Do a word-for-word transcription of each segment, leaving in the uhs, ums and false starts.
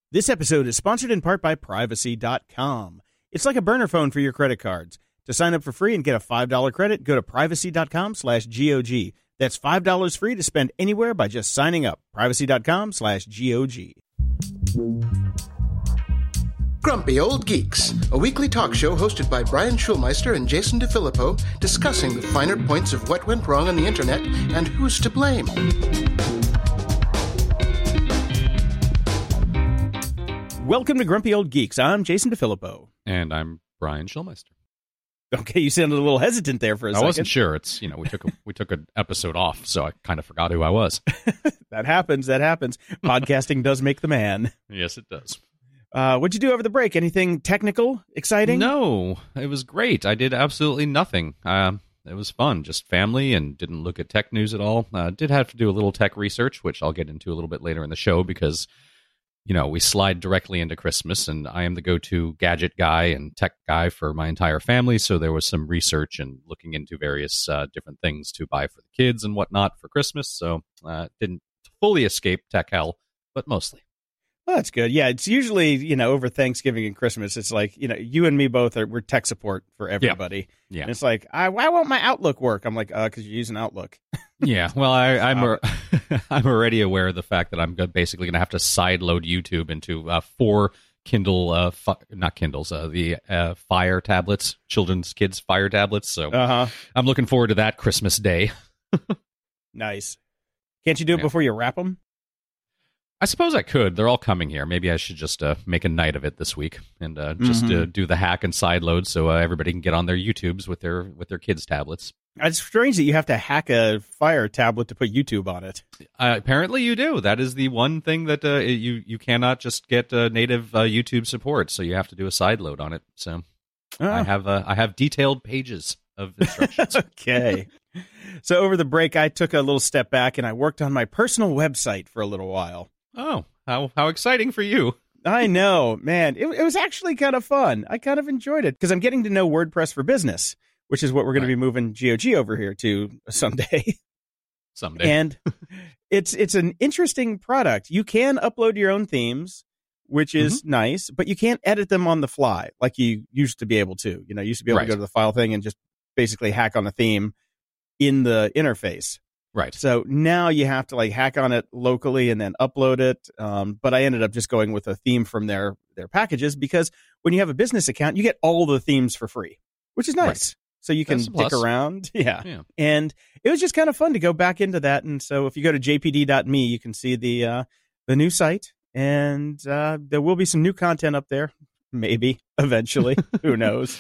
This episode is sponsored in part by Privacy dot com. It's like a burner phone for your credit cards. To sign up for free and get a five dollars credit, go to Privacy dot com slash G O G. That's five dollars free to spend anywhere by just signing up. Privacy dot com slash G O G. Grumpy Old Geeks, a weekly talk show hosted by Brian Schulmeister and Jason DeFilippo, discussing the finer points of what went wrong on the internet and who's to blame. Welcome to Grumpy Old Geeks. I'm Jason DeFilippo. And I'm Brian Schulmeister. Okay, you sounded a little hesitant there for a I second. I wasn't sure. It's, you know, we took a, we took an episode off, so I kind of forgot who I was. That happens. That happens. Podcasting does make the man. Yes, it does. Uh, what'd you do over the break? Anything technical, exciting? No, it was great. I did absolutely nothing. Uh, it was fun, just family, and didn't look at tech news at all. Uh, did have to do a little tech research, which I'll get into a little bit later in the show because, you know, we slide directly into Christmas, and I am the go-to gadget guy and tech guy for my entire family. So there was some research and looking into various uh, different things to buy for the kids and whatnot for Christmas. So uh, didn't fully escape tech hell, but mostly. Well, that's good. Yeah, it's usually, you know, over Thanksgiving and Christmas, it's like, you know, you and me both are, we're tech support for everybody. Yeah. yeah. And it's like, I, why won't my Outlook work? I'm like, uh, because you're using Outlook. Yeah, well, I, I'm a, I'm already aware of the fact that I'm basically going to have to sideload YouTube into uh, four Kindle, uh, fi- not Kindles, uh, the uh, Fire tablets, children's kids Fire tablets. So uh-huh. I'm looking forward to that Christmas Day. Nice. Can't you do it yeah. before you wrap them? I suppose I could. They're all coming here. Maybe I should just uh, make a night of it this week and uh, just mm-hmm. uh, do the hack and sideload so uh, everybody can get on their YouTubes with their with their kids' tablets. It's strange that you have to hack a Fire tablet to put YouTube on it. Uh, apparently you do. That is the one thing that uh, you, you cannot just get uh, native uh, YouTube support, so you have to do a sideload on it. So oh. I have uh, I have detailed pages of instructions. Okay. So over the break, I took a little step back and I worked on my personal website for a little while. Oh, how how exciting for you. I know, man. It, it was actually kind of fun. I kind of enjoyed it because I'm getting to know WordPress for Business, which is what we're going right. to be moving G O G over here to someday. Someday. And it's it's an interesting product. You can upload your own themes, which is mm-hmm. nice, but you can't edit them on the fly like you used to be able to. You know, you used to be able right. to go to the file thing and just basically hack on a theme in the interface. Right. So now you have to like hack on it locally and then upload it. Um, but I ended up just going with a theme from their their packages because when you have a business account, you get all the themes for free, which is nice. Right. So you can dick around. Yeah. yeah. And it was just kind of fun to go back into that. And so if you go to j p d dot m e, you can see the uh, the new site. And uh, there will be some new content up there. Maybe eventually. Who knows?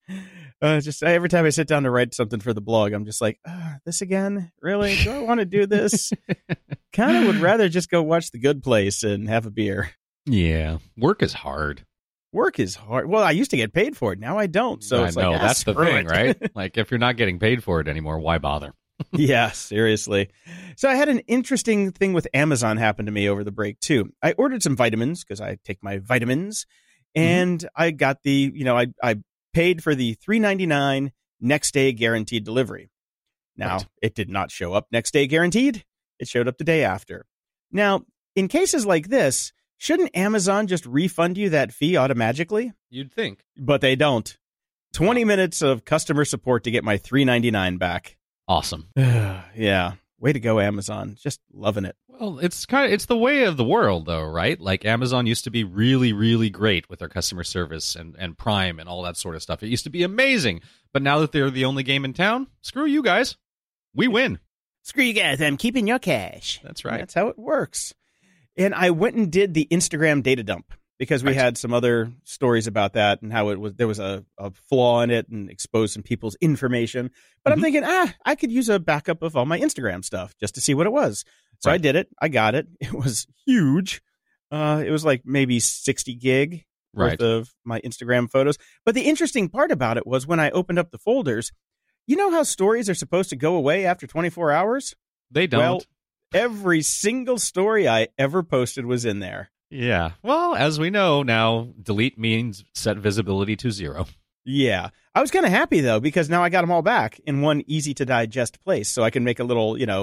Uh, just every time I sit down to write something for the blog, I'm just like, oh, this again? Really? Do I want to do this? Kind of would rather just go watch The Good Place and have a beer. Yeah. Work is hard. Work is hard. Well, I used to get paid for it. Now I don't. So I it's know. like, ah, that's the thing, it. right? Like, if you're not getting paid for it anymore, why bother? Yeah, seriously. So I had an interesting thing with Amazon happen to me over the break, too. I ordered some vitamins because I take my vitamins. And mm-hmm. I got the, you know, I I paid for the three ninety-nine next day guaranteed delivery. Now, right. It did not show up next day guaranteed. It showed up the day after. Now, in cases like this, shouldn't Amazon just refund you that fee automatically? You'd think. But they don't. twenty minutes of customer support to get my three ninety-nine back. Awesome. Yeah. Way to go, Amazon. Just loving it. Well, it's kind of it's the way of the world, though, right? Like Amazon used to be really, really great with their customer service and, and Prime and all that sort of stuff. It used to be amazing. But now that they're the only game in town, screw you guys. We win. Screw you guys. I'm keeping your cash. That's right. That's how it works. And I went and did the Instagram data dump because we right. had some other stories about that and how it was there was a, a flaw in it and exposed some people's information. But mm-hmm. I'm thinking, ah, I could use a backup of all my Instagram stuff just to see what it was. So right. I did it. I got it. It was huge. Uh, it was like maybe sixty gig worth right. of my Instagram photos. But the interesting part about it was when I opened up the folders, you know how stories are supposed to go away after twenty-four hours? They don't. Well, every single story I ever posted was in there. Yeah. Well, as we know now, delete means set visibility to zero. Yeah. I was kind of happy, though, because now I got them all back in one easy-to-digest place. So I can make a little, you know,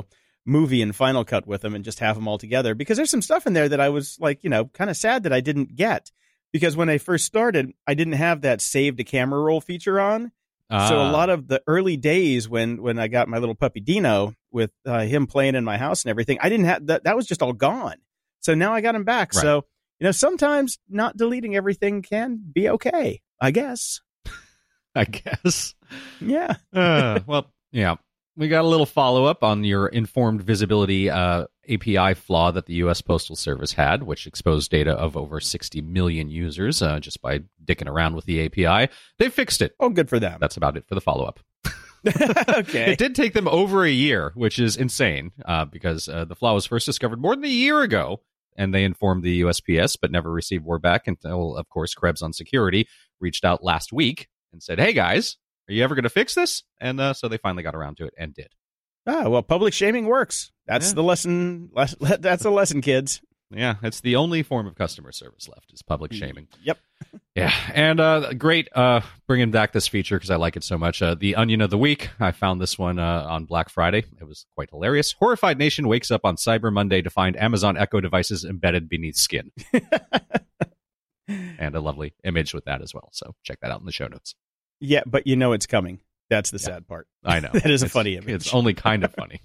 movie in Final Cut with them and just have them all together, because there's some stuff in there that I was like, you know, kind of sad that I didn't get, because when I first started, I didn't have that save to camera roll feature on. Ah. So a lot of the early days when, when I got my little puppy Dino with uh, him playing in my house and everything, I didn't have that. That was just all gone. So now I got him back. Right. So, you know, sometimes not deleting everything can be okay, I guess. I guess. Yeah. uh, well, yeah. We got a little follow-up on your informed visibility uh, A P I flaw that the U S Postal Service had, which exposed data of over sixty million users uh, just by dicking around with the A P I. They fixed it. Oh, good for them. That's about it for the follow-up. Okay. It did take them over a year, which is insane, uh, because uh, the flaw was first discovered more than a year ago, and they informed the U S P S, but never received word back until, of course, Krebs on Security reached out last week and said, hey, guys, are you ever going to fix this? And uh, so they finally got around to it and did. Ah, well, public shaming works. That's yeah. the lesson. Les- that's a lesson, kids. Yeah, it's the only form of customer service left is public shaming. Yep. Yeah, and uh, great uh, bringing back this feature because I like it so much. Uh, the Onion of the Week. I found this one uh, on Black Friday. It was quite hilarious. Horrified Nation wakes up on Cyber Monday to find Amazon Echo devices embedded beneath skin. And a lovely image with that as well. So check that out in the show notes. Yeah, but you know it's coming. That's the yeah. sad part. I know. That is a it's, funny image. It's only kind of funny.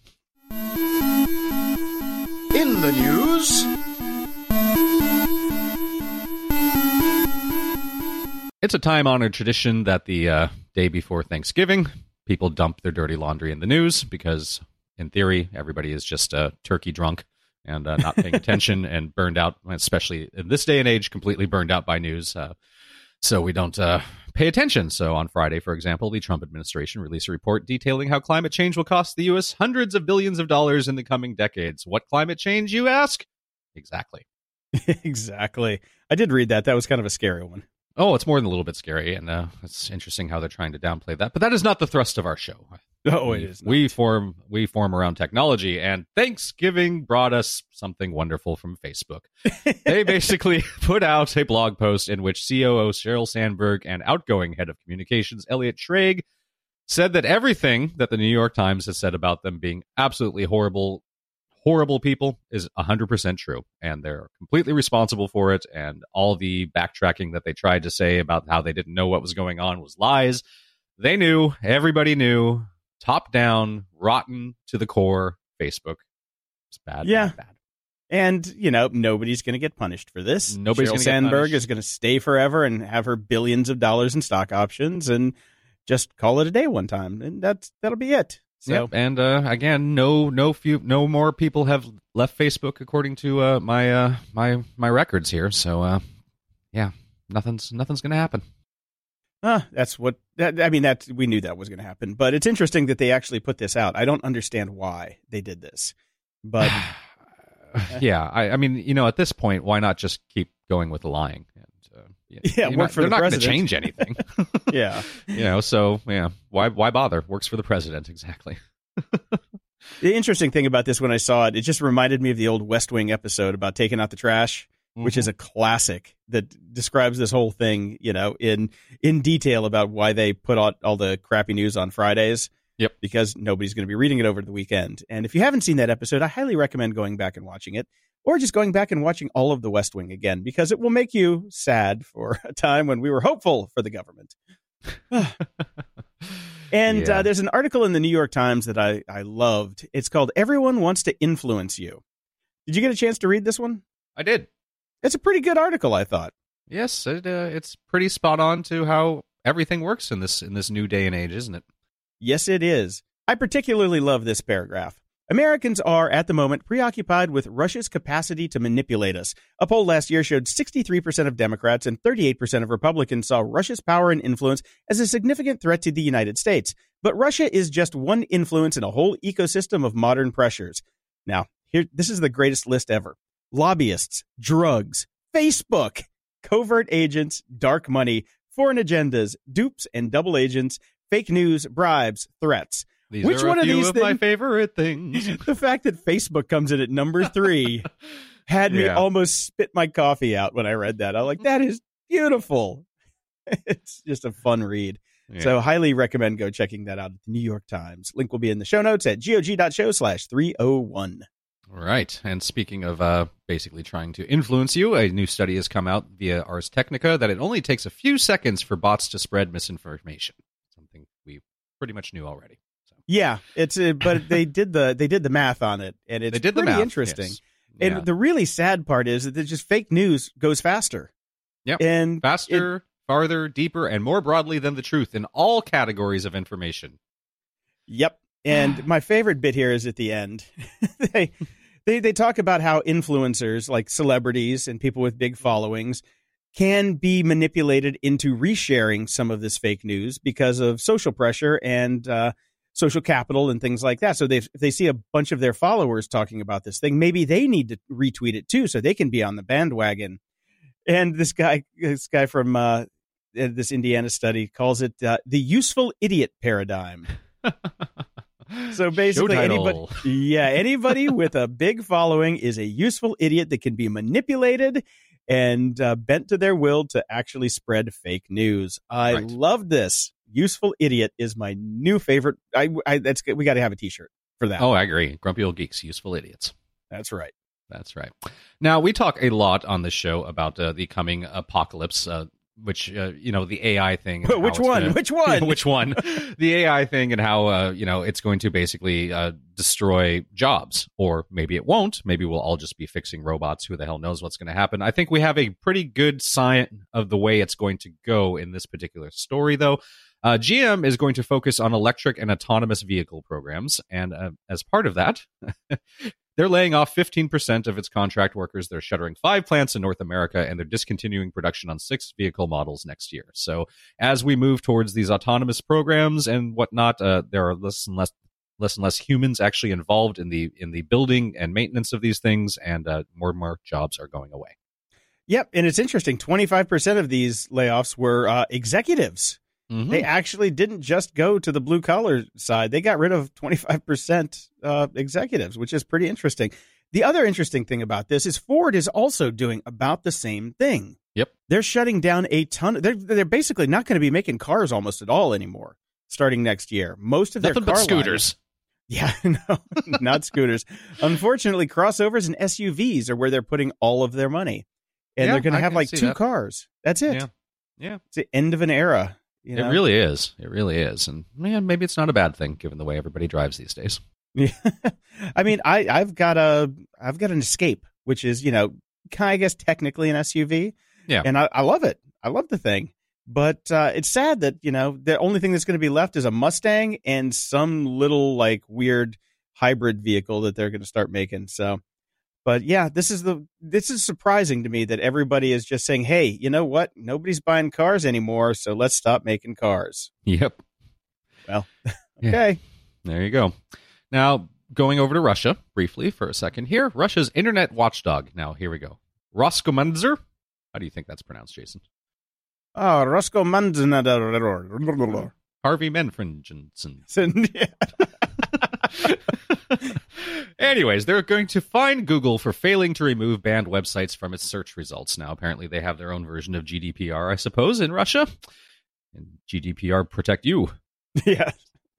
In the news... It's a time-honored tradition that the uh, day before Thanksgiving, people dump their dirty laundry in the news because, in theory, everybody is just uh, turkey drunk and uh, not paying attention and burned out, especially in this day and age, completely burned out by news. Uh, so we don't uh, pay attention. So on Friday, for example, the Trump administration released a report detailing how climate change will cost the U S hundreds of billions of dollars in the coming decades. What climate change, you ask? Exactly. Exactly. I did read that. That was kind of a scary one. Oh, it's more than a little bit scary, and uh, it's interesting how they're trying to downplay that. But that is not the thrust of our show. Oh, we, it is not. We form we form around technology, and Thanksgiving brought us something wonderful from Facebook. They basically put out a blog post in which C O O Sheryl Sandberg and outgoing head of communications Elliot Schrage said that everything that the New York Times has said about them being absolutely horrible horrible people is one hundred percent true, and they're completely responsible for it, and all the backtracking that they tried to say about how they didn't know what was going on was lies. They knew, everybody knew, top down, rotten to the core, Facebook. It's bad, yeah. bad, bad. And, you know, nobody's going to get punished for this. Nobody's Sheryl Sandberg is going to stay forever and have her billions of dollars in stock options and just call it a day one time, and that's that'll be it. So, yep. And uh, again, no, no few, no more people have left Facebook according to uh, my uh, my my records here. So, uh, yeah, nothing's nothing's going to happen. Uh, that's what that, I mean. That we knew that was going to happen, but it's interesting that they actually put this out. I don't understand why they did this, but yeah, I, I mean, you know, at this point, why not just keep going with the lying? Yeah, yeah work not, for they're the not going to president. change anything. Yeah, you know, so yeah, why why bother? Works for the president, exactly. The interesting thing about this, when I saw it, it just reminded me of the old West Wing episode about taking out the trash, mm-hmm. which is a classic that describes this whole thing, you know, in in detail about why they put out all the crappy news on Fridays. Yep, because nobody's going to be reading it over the weekend. And if you haven't seen that episode, I highly recommend going back and watching it. Or just going back and watching all of the West Wing again, because it will make you sad for a time when we were hopeful for the government. And yeah. uh, there's an article in the New York Times that I, I loved. It's called Everyone Wants to Influence You. Did you get a chance to read this one? I did. It's a pretty good article, I thought. Yes, it, uh, it's pretty spot on to how everything works in this in this new day and age, isn't it? Yes, it is. I particularly love this paragraph. Americans are, at the moment, preoccupied with Russia's capacity to manipulate us. A poll last year showed sixty-three percent of Democrats and thirty-eight percent of Republicans saw Russia's power and influence as a significant threat to the United States. But Russia is just one influence in a whole ecosystem of modern pressures. Now, here, this is the greatest list ever. Lobbyists, drugs, Facebook, covert agents, dark money, foreign agendas, dupes and double agents, fake news, bribes, threats. These Which are one a of few these of things, my favorite things. The fact that Facebook comes in at number three had me Yeah. almost spit my coffee out when I read that. I was like, that is beautiful. It's just a fun read. Yeah. So highly recommend go checking that out at the New York Times. Link will be in the show notes at gog.show slash 301. Right. And speaking of uh, basically trying to influence you, a new study has come out via Ars Technica that it only takes a few seconds for bots to spread misinformation. Something we pretty much knew already. So. Yeah, it's uh, but they did the they did the math on it, and it's they did pretty the math, interesting. Yes. And Yeah. the really sad part is that it's just fake news goes faster. Yep. And Faster, it, farther, deeper, and more broadly than the truth in all categories of information. Yep. And my favorite bit here is at the end. they, they they talk about how influencers like celebrities and people with big followings can be manipulated into resharing some of this fake news because of social pressure and uh, social capital and things like that. So they if they see a bunch of their followers talking about this thing, maybe they need to retweet it too, so they can be on the bandwagon. And this guy, this guy from uh, this Indiana study calls it uh, the useful idiot paradigm. So basically, anybody, yeah, anybody with a big following is a useful idiot that can be manipulated and uh, bent to their will to actually spread fake news. I Right. love this. Useful idiot is my new favorite. I, I that's we got to have a T-shirt for that. Oh, I agree. Grumpy old geeks, useful idiots. That's right. That's right. Now, we talk a lot on this show about uh, the coming apocalypse, uh, which, uh, you know, the A I thing. and how Which it's one? gonna- Which one? Which one? The A I thing and how, uh, you know, it's going to basically uh, destroy jobs. Or maybe it won't. Maybe we'll all just be fixing robots. Who the hell knows what's going to happen? I think we have a pretty good sign of the way it's going to go in this particular story, though. Uh, G M is going to focus on electric and autonomous vehicle programs. And uh, as part of that, they're laying off fifteen percent of its contract workers. They're shuttering five plants in North America, and they're discontinuing production on six vehicle models next year. So as we move towards these autonomous programs and whatnot, uh, there are less and less less and less humans actually involved in the in the building and maintenance of these things, and uh, more and more jobs are going away. Yep, and it's interesting. twenty-five percent of these layoffs were uh, executives. Mm-hmm. They actually didn't just go to the blue collar side. They got rid of twenty-five percent uh, executives, which is pretty interesting. The other interesting thing about this is Ford is also doing about the same thing. Yep. They're shutting down a ton. They're, they're basically not going to be making cars almost at all anymore starting next year. Most of their Nothing car but scooters. Lines, yeah, no, not scooters. Unfortunately, crossovers and S U Vs are where they're putting all of their money. And Yeah, they're going I to have can like see two that. cars. That's it. Yeah. Yeah. It's the end of an era. You know? It really is. It really is. And man, maybe it's not a bad thing given the way everybody drives these days. Yeah. I mean, I, I've got a, I've got an Escape, which is, you know, kind of, I guess, technically an S U V. Yeah. And I, I love it. I love the thing. But uh, it's sad that, you know, the only thing that's going to be left is a Mustang and some little like weird hybrid vehicle that they're going to start making. So, but yeah, this is the, this is surprising to me that everybody is just saying, hey, you know what? Nobody's buying cars anymore. So let's stop making cars. Yep. Well, Yeah. okay. There you go. Now, going over to Russia briefly for a second here. Russia's internet watchdog. Now, here we go. Roskomnadzor. How do you think that's pronounced, Jason? Oh, Roscoe Manzanador. Harvey Menfringensen. Yeah. Anyways, they're going to fine Google for failing to remove banned websites from its search results. Now, apparently, they have their own version of G D P R, I suppose, in Russia. And G D P R protect you. Yeah.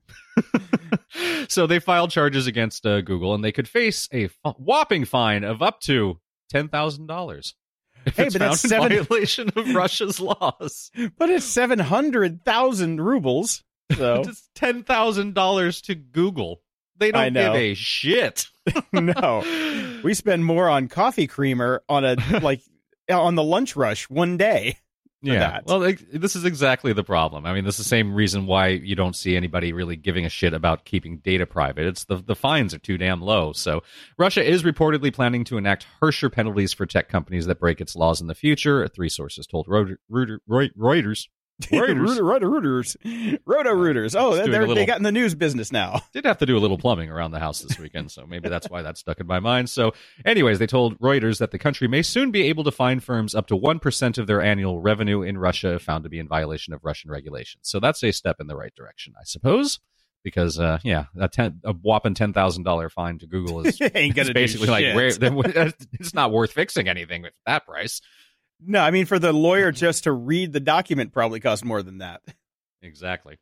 So they filed charges against uh, Google, and they could face a f- whopping fine of up to ten thousand dollars. If Hey, it's but that's found in seven- violation of Russia's laws. But it's seven hundred thousand rubles. So, It's ten thousand dollars to Google. They I don't know. give a shit. no. We spend more on coffee creamer on a, like, on the lunch rush one day. Yeah. that. Well, like, this is exactly the problem. I mean, this is the same reason why you don't see anybody really giving a shit about keeping data private. It's the the fines are too damn low. So Russia is reportedly planning to enact harsher penalties for tech companies that break its laws in the future. Three sources told Reuters. Reuters. Reuters. Roto Rooters. Roto Rooters. Oh, Just doing they're, a little- they got in the news business now. Did have to do a little plumbing around the house this weekend, so maybe that's why that stuck in my mind. So, anyways, they told Reuters that the country may soon be able to fine firms up to one percent of their annual revenue in Russia if found to be in violation of Russian regulations. So that's a step in the right direction, I suppose, because, uh, yeah, a, ten, a whopping ten thousand dollars fine to Google is, Ain't gonna is do basically like, shit. where, then, it's not worth fixing anything at that price. No, I mean, for the lawyer just to read the document probably costs more than that. Exactly.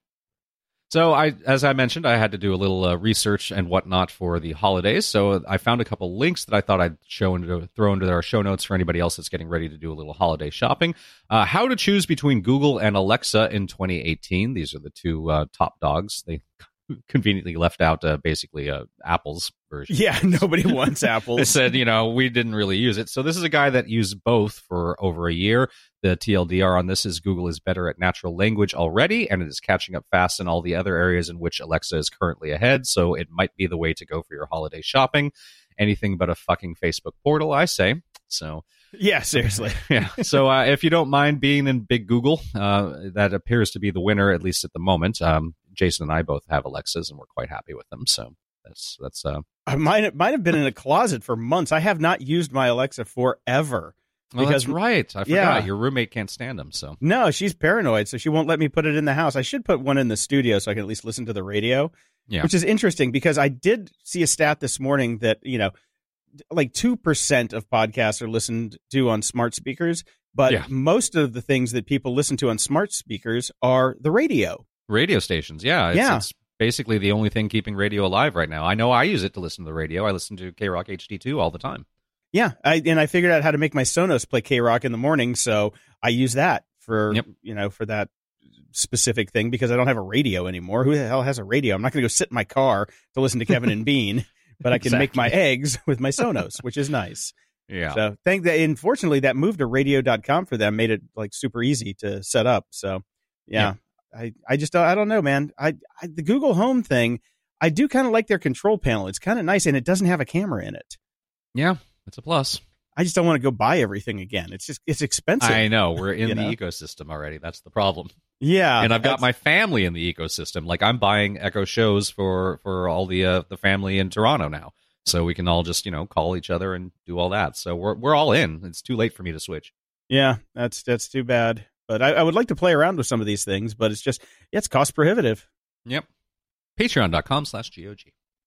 So, I, as I mentioned, I had to do a little uh, research and whatnot for the holidays. So, I found a couple links that I thought I'd show into, throw into our show notes for anybody else that's getting ready to do a little holiday shopping. Uh, how to choose between Google and Alexa in twenty eighteen. These are the two uh, top dogs. They conveniently left out uh, basically uh, Apple's version. Yeah, nobody wants Apple's. They said, you know, we didn't really use it. So this is a guy that used both for over a year. The T L D R on this is Google is better at natural language already, and it is catching up fast in all the other areas in which Alexa is currently ahead. So it might be the way to go for your holiday shopping. Anything but a fucking Facebook portal, I say. So yeah, seriously. yeah. So uh, if you don't mind being in Big Google, uh, that appears to be the winner, at least at the moment. Um, Jason and I both have Alexas, and we're quite happy with them. So that's that's. Uh, I might might have been in a closet for months. I have not used my Alexa forever. Well, because, that's right. I forgot. Yeah. Your roommate can't stand them. So no, she's paranoid, so she won't let me put it in the house. I should put one in the studio so I can at least listen to the radio. Yeah. Which is interesting because I did see a stat this morning that, you know, like two percent of podcasts are listened to on smart speakers, but yeah. most of the things that people listen to on smart speakers are the radio. Radio stations, yeah. It's, yeah. it's basically the only thing keeping radio alive right now. I know I use it to listen to the radio. I listen to K Rock H D two all the time. Yeah, I, and I figured out how to make my Sonos play K Rock in the morning, so I use that for, yep. you know, for that specific thing because I don't have a radio anymore. Who the hell has a radio? I'm not going to go sit in my car to listen to Kevin and Bean, but I can exactly. make my eggs with my Sonos, which is nice. Yeah. So thank that. Unfortunately, that move to radio dot com for them made it like super easy to set up. So yeah, yeah. I, I just, I don't know, man. I, I the Google Home thing, I do kind of like their control panel. It's kind of nice and it doesn't have a camera in it. Yeah. It's a plus. I just don't want to go buy everything again. It's just, it's expensive. I know. We're in the know? ecosystem already. That's the problem. Yeah. And I've got my family in the ecosystem. Like I'm buying Echo shows for, for all the, uh, the family in Toronto now. So we can all just, you know, call each other and do all that. So we're, we're all in. It's too late for me to switch. Yeah. That's, that's too bad. But I, I would like to play around with some of these things, but it's just, yeah, it's cost prohibitive. Yep. Patreon.com slash GOG.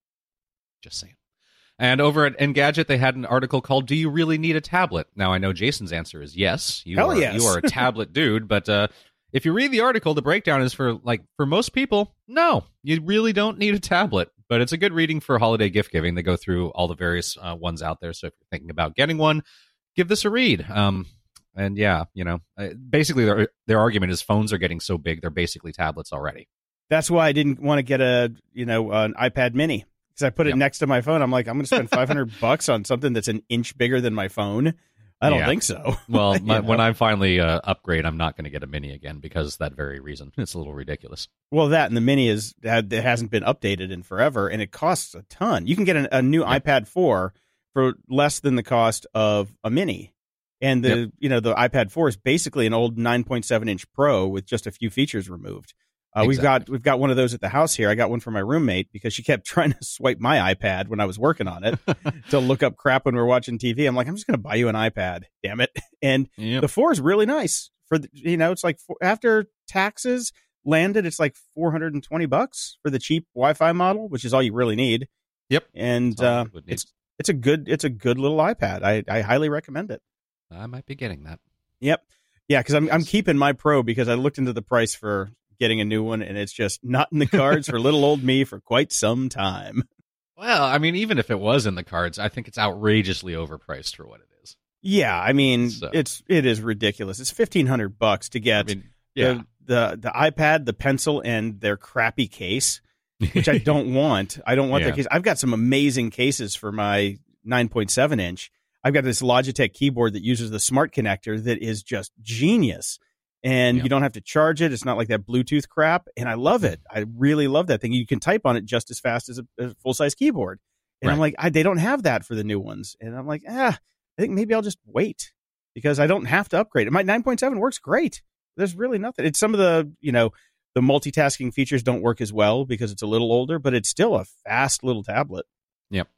Just saying. And over at Engadget, they had an article called "Do You Really Need a Tablet?" Now, I know Jason's answer is yes. You Hell are, yes. You are a tablet dude. But uh, if you read the article, the breakdown is for, like, for most people, no, you really don't need a tablet. But it's a good reading for holiday gift giving. They go through all the various uh, ones out there. So if you're thinking about getting one, give this a read. Um, and yeah, you know, basically their, their argument is phones are getting so big, they're basically tablets already. That's why I didn't want to get a, you know, an iPad mini. Because I put it yep. next to my phone. I'm like, I'm going to spend five hundred bucks on something that's an inch bigger than my phone. I don't yeah. think so. Well, my, know? when I finally uh, upgrade, I'm not going to get a mini again because that very reason. It's a little ridiculous. Well, that and the mini is it hasn't been updated in forever, and it costs a ton. You can get an, a new yep. iPad four for less than the cost of a mini. And the yep. you know the iPad four is basically an old nine point seven inch Pro with just a few features removed. Uh, exactly. We've got we've got one of those at the house here. I got one for my roommate because she kept trying to swipe my iPad when I was working on it to look up crap when we we're watching T V. I'm like, I'm just going to buy you an iPad, damn it. And yep. the four is really nice for the, you know, it's like for, after taxes landed, it's like four hundred twenty bucks for the cheap Wi-Fi model, which is all you really need. Yep. And uh, it's it's a good it's a good little iPad. I, I highly recommend it. I might be getting that. Yep. Yeah, because I'm I'm keeping my Pro because I looked into the price for getting a new one, and it's just not in the cards for little old me for quite some time. Well, I mean, even if it was in the cards, I think it's outrageously overpriced for what it is. Yeah, I mean, so. it's it is ridiculous. It's fifteen hundred bucks to get I mean, yeah. the, the the iPad, the pencil, and their crappy case, which I don't want. I don't want yeah. their case. I've got some amazing cases for my nine point seven inch. I've got this Logitech keyboard that uses the smart connector that is just genius. And yeah. you don't have to charge it. It's not like that Bluetooth crap. And I love it. I really love that thing. You can type on it just as fast as a, a full-size keyboard. And right. I'm like, I, they don't have that for the new ones. And I'm like, ah, I think maybe I'll just wait because I don't have to upgrade it. My nine point seven works great. There's really nothing. It's some of the, you know, the multitasking features don't work as well because it's a little older, but it's still a fast little tablet. Yep.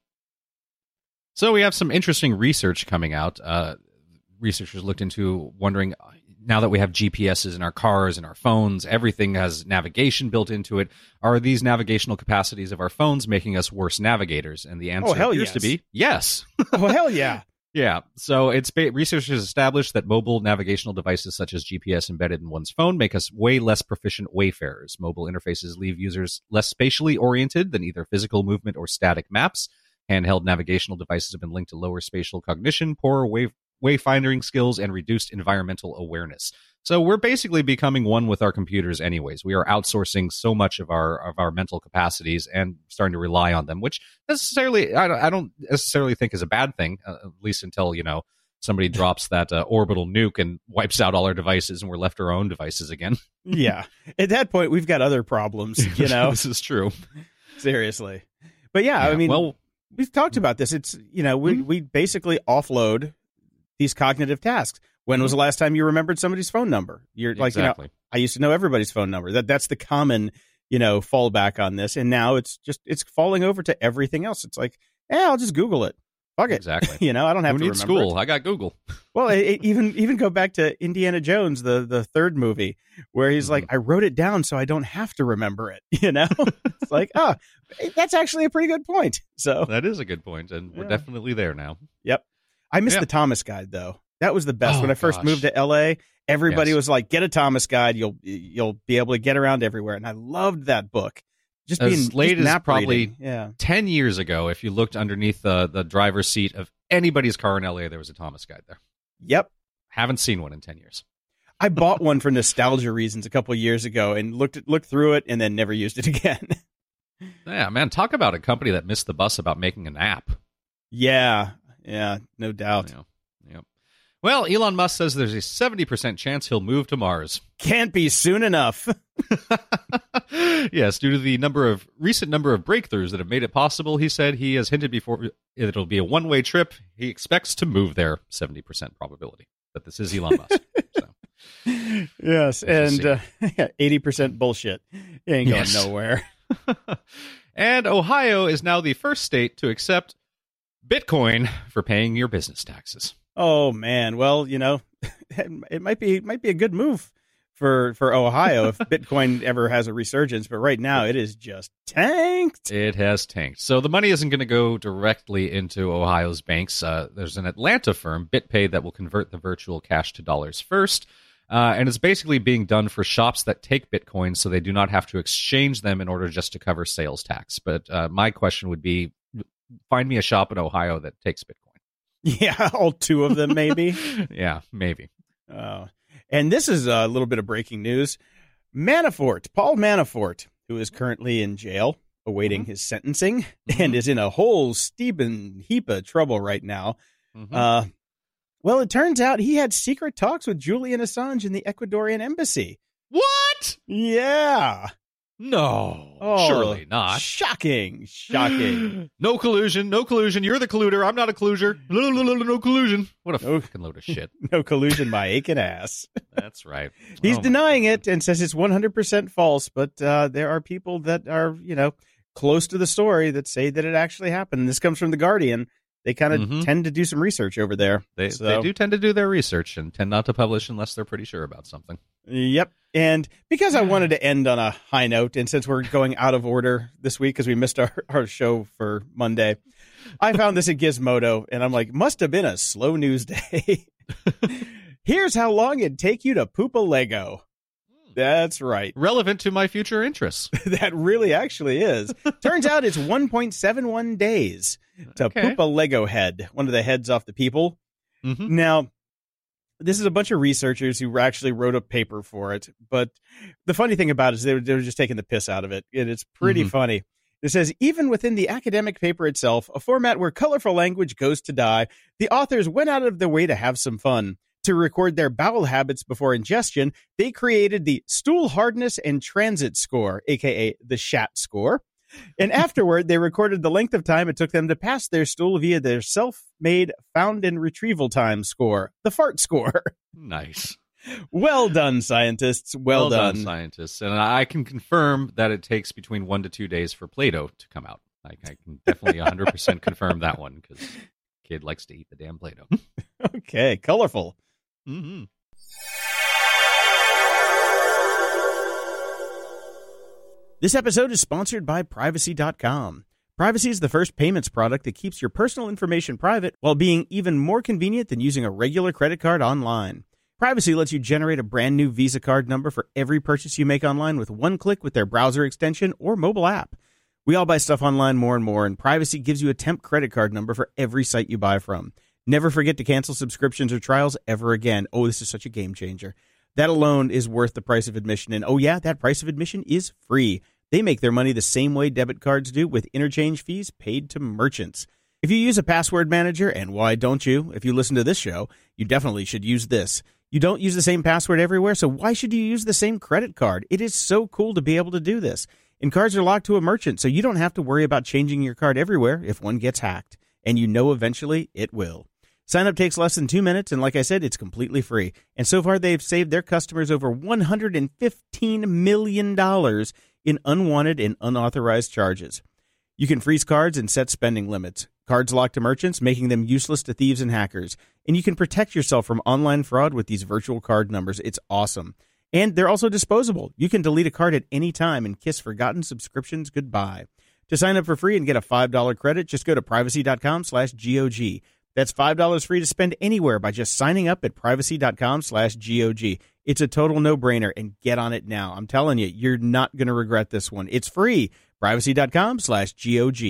So we have some interesting research coming out. Uh, researchers looked into wondering, now that we have G P S's in our cars and our phones, everything has navigation built into it. Are these navigational capacities of our phones making us worse navigators? And the answer oh, hell appears yes. to be yes. Oh, hell yeah. Yeah, so it's ba- researchers established that mobile navigational devices such as G P S embedded in one's phone make us way less proficient wayfarers. Mobile interfaces leave users less spatially oriented than either physical movement or static maps. Handheld navigational devices have been linked to lower spatial cognition, poorer way- wayfinding skills, and reduced environmental awareness. So we're basically becoming one with our computers anyways. We are outsourcing so much of our of our mental capacities and starting to rely on them, which necessarily I don't, I don't necessarily think is a bad thing, uh, at least until, you know, somebody drops that uh, orbital nuke and wipes out all our devices and we're left to our own devices again. Yeah. At that point, we've got other problems, you know? This is true. Seriously. But yeah, Yeah, I mean, well, we've talked about this. It's, you know, we, Mhm. we basically offload these cognitive tasks. When was the last time you remembered somebody's phone number? You're like, exactly. you know, I used to know everybody's phone number. That that's the common, you know, fallback on this. And now it's just, it's falling over to everything else. It's like, eh, I'll just Google it. Fuck it. Exactly. You know, I don't have Who to needs remember school? it. I got Google. Well, it, it even even go back to Indiana Jones, the the third movie, where he's Mhm. like, I wrote it down so I don't have to remember it. You know, it's like, oh, that's actually a pretty good point. So, That is a good point, and we're Yeah. definitely there now. yep. I missed Yeah. the Thomas Guide though. That was the best. Oh, when I first gosh. moved to L A, everybody Yes. was like, get a Thomas Guide. You'll you'll be able to get around everywhere. And I loved that book. Just As being late just as map probably- reading. Yeah. ten years ago, if you looked underneath the, the driver's seat of anybody's car in L A, there was a Thomas Guide there. Yep. Haven't seen one in ten years. I bought one for nostalgia reasons a couple of years ago and looked at, looked through it and then never used it again. Yeah, man, talk about a company that missed the bus about making an app. Yeah. Yeah. No doubt. Yeah. Yep. Well, Elon Musk says there's a seventy percent chance he'll move to Mars. Can't be soon enough. Yes, due to the number of recent number of breakthroughs that have made it possible, he said he has hinted before it'll be a one-way trip. He expects to move there, seventy percent probability. But this is Elon Musk. So. Yes, Let's and uh, yeah, eighty percent bullshit. It ain't going Yes. nowhere. And Ohio is now the first state to accept Bitcoin for paying your business taxes. Oh man, well, you know, it might be it might be a good move for for Ohio if Bitcoin ever has a resurgence, but right now it is just tanked. It has tanked. So the money isn't going to go directly into Ohio's banks. Uh, there's an Atlanta firm, BitPay, that will convert the virtual cash to dollars first. Uh, and it's basically being done for shops that take Bitcoin so they do not have to exchange them in order just to cover sales tax. But uh, my question would be, find me a shop in Ohio that takes Bitcoin. Yeah, all two of them maybe. Yeah, maybe. Oh. And this is a little bit of breaking news. Manafort, Paul Manafort, who is currently in jail awaiting Mm-hmm. his sentencing Mhm. and is in a whole steaming heap of trouble right now. Mhm. Uh, well, it turns out he had secret talks with Julian Assange in the Ecuadorian embassy. What? Yeah. No, Oh, surely not. Shocking. Shocking. No collusion. No collusion. You're the colluder. I'm not a colluder. No, no, no, no, no collusion. What a No. fucking load of shit. No collusion, my aching ass. That's right. He's Oh, my denying God. it and says it's one hundred percent false, but uh, there are people that are, you know, close to the story that say that it actually happened. This comes from The Guardian. They kind of Mhm. tend to do some research over there. They, So- they do tend to do their research and tend not to publish unless they're pretty sure about something. Yep. And because I wanted to end on a high note, and since we're going out of order this week because we missed our, our show for Monday, I found this at Gizmodo, and I'm like, must have been a slow news day. Here's how long it'd take you to poop a Lego. That's right. Relevant to my future interests. That really actually is. Turns out it's one point seven one days to Okay. poop a Lego head, one of the heads off the people. Mhm. Now, this is a bunch of researchers who actually wrote a paper for it. But the funny thing about it is they were, they were just taking the piss out of it. And it's pretty Mhm. funny. It says, even within the academic paper itself, a format where colorful language goes to die, the authors went out of their way to have some fun. To record their bowel habits before ingestion, they created the stool hardness and transit score, aka the SHAT score. And afterward, they recorded the length of time it took them to pass their stool via their self-made found and retrieval time score, the FART score. Nice. Well done, scientists. Well, done. scientists. And I can confirm that it takes between one to two days for Play-Doh to come out. I, I can definitely one hundred percent confirm that one because kid likes to eat the damn Play-Doh. Okay, colorful. Mm-hmm. This episode is sponsored by Privacy dot com. Privacy is the first payments product that keeps your personal information private while being even more convenient than using a regular credit card online. Privacy lets you generate a brand new Visa card number for every purchase you make online with one click with their browser extension or mobile app. We all buy stuff online more and more, and Privacy gives you a temp credit card number for every site you buy from. Never forget to cancel subscriptions or trials ever again. Oh, this is such a game changer. That alone is worth the price of admission. And oh yeah, that price of admission is free. They make their money the same way debit cards do, with interchange fees paid to merchants. If you use a password manager, and why don't you? If you listen to this show, you definitely should use this. You don't use the same password everywhere, so why should you use the same credit card? It is so cool to be able to do this. And cards are locked to a merchant, so you don't have to worry about changing your card everywhere if one gets hacked. And you know eventually it will. Sign up takes less than two minutes, and like I said, it's completely free. And so far, they've saved their customers over one hundred fifteen million dollars in unwanted and unauthorized charges. You can freeze cards and set spending limits. Cards locked to merchants, making them useless to thieves and hackers. And you can protect yourself from online fraud with these virtual card numbers. It's awesome. And they're also disposable. You can delete a card at any time and kiss forgotten subscriptions goodbye. To sign up for free and get a five dollars credit, just go to privacy.com slash GOG. That's five dollars free to spend anywhere by just signing up at privacy.com slash GOG. It's a total no-brainer, and get on it now. I'm telling you, you're not going to regret this one. It's free. Privacy.com slash GOG.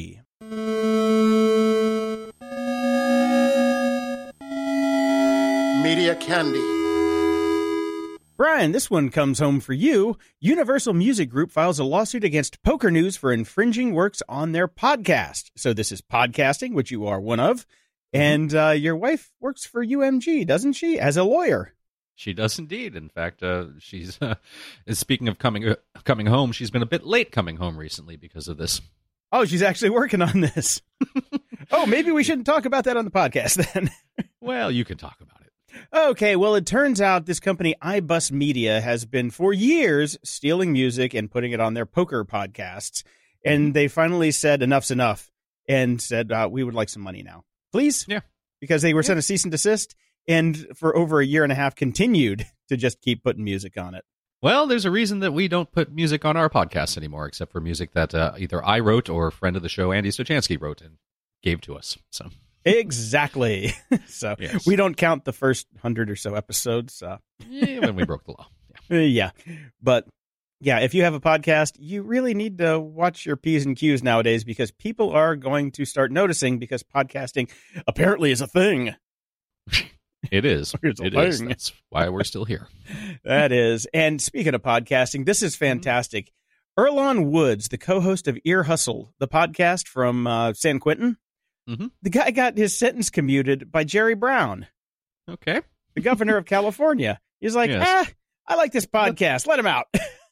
Media Candy. Brian, this one comes home for you. Universal Music Group files a lawsuit against Poker News for infringing works on their podcast. So this is podcasting, which you are one of. And uh, your wife works for U M G, doesn't she, as a lawyer? She does indeed. In fact, uh, she's uh, speaking of coming uh, coming home, she's been a bit late coming home recently because of this. Oh, she's actually working on this. Oh, maybe we shouldn't talk about that on the podcast then. Well, you can talk about it. Okay, well, it turns out this company, iBus Media, has been for years stealing music and putting it on their poker podcasts. And they finally said enough's enough and said, uh, we would like some money now. Please? Yeah. Because they were yeah. sent a cease and desist, and for over a year and a half continued to just keep putting music on it. Well, there's a reason that we don't put music on our podcast anymore, except for music that uh, either I wrote or a friend of the show, Andy Stochansky, wrote and gave to us. So Exactly. So yes. We don't count the first hundred or so episodes. Uh, yeah, when we broke the law. Yeah. yeah. But yeah, if you have a podcast, you really need to watch your P's and Q's nowadays, because people are going to start noticing, because podcasting apparently is a thing. It is. It's a it thing. is. That's why we're still here. That is. And speaking of podcasting, this is fantastic. Earlonne Woods, the co-host of Ear Hustle, the podcast from uh, San Quentin, mm-hmm. the guy got his sentence commuted by Jerry Brown, okay, the governor of California. He's like, yes. ah, I like this podcast. Let him out.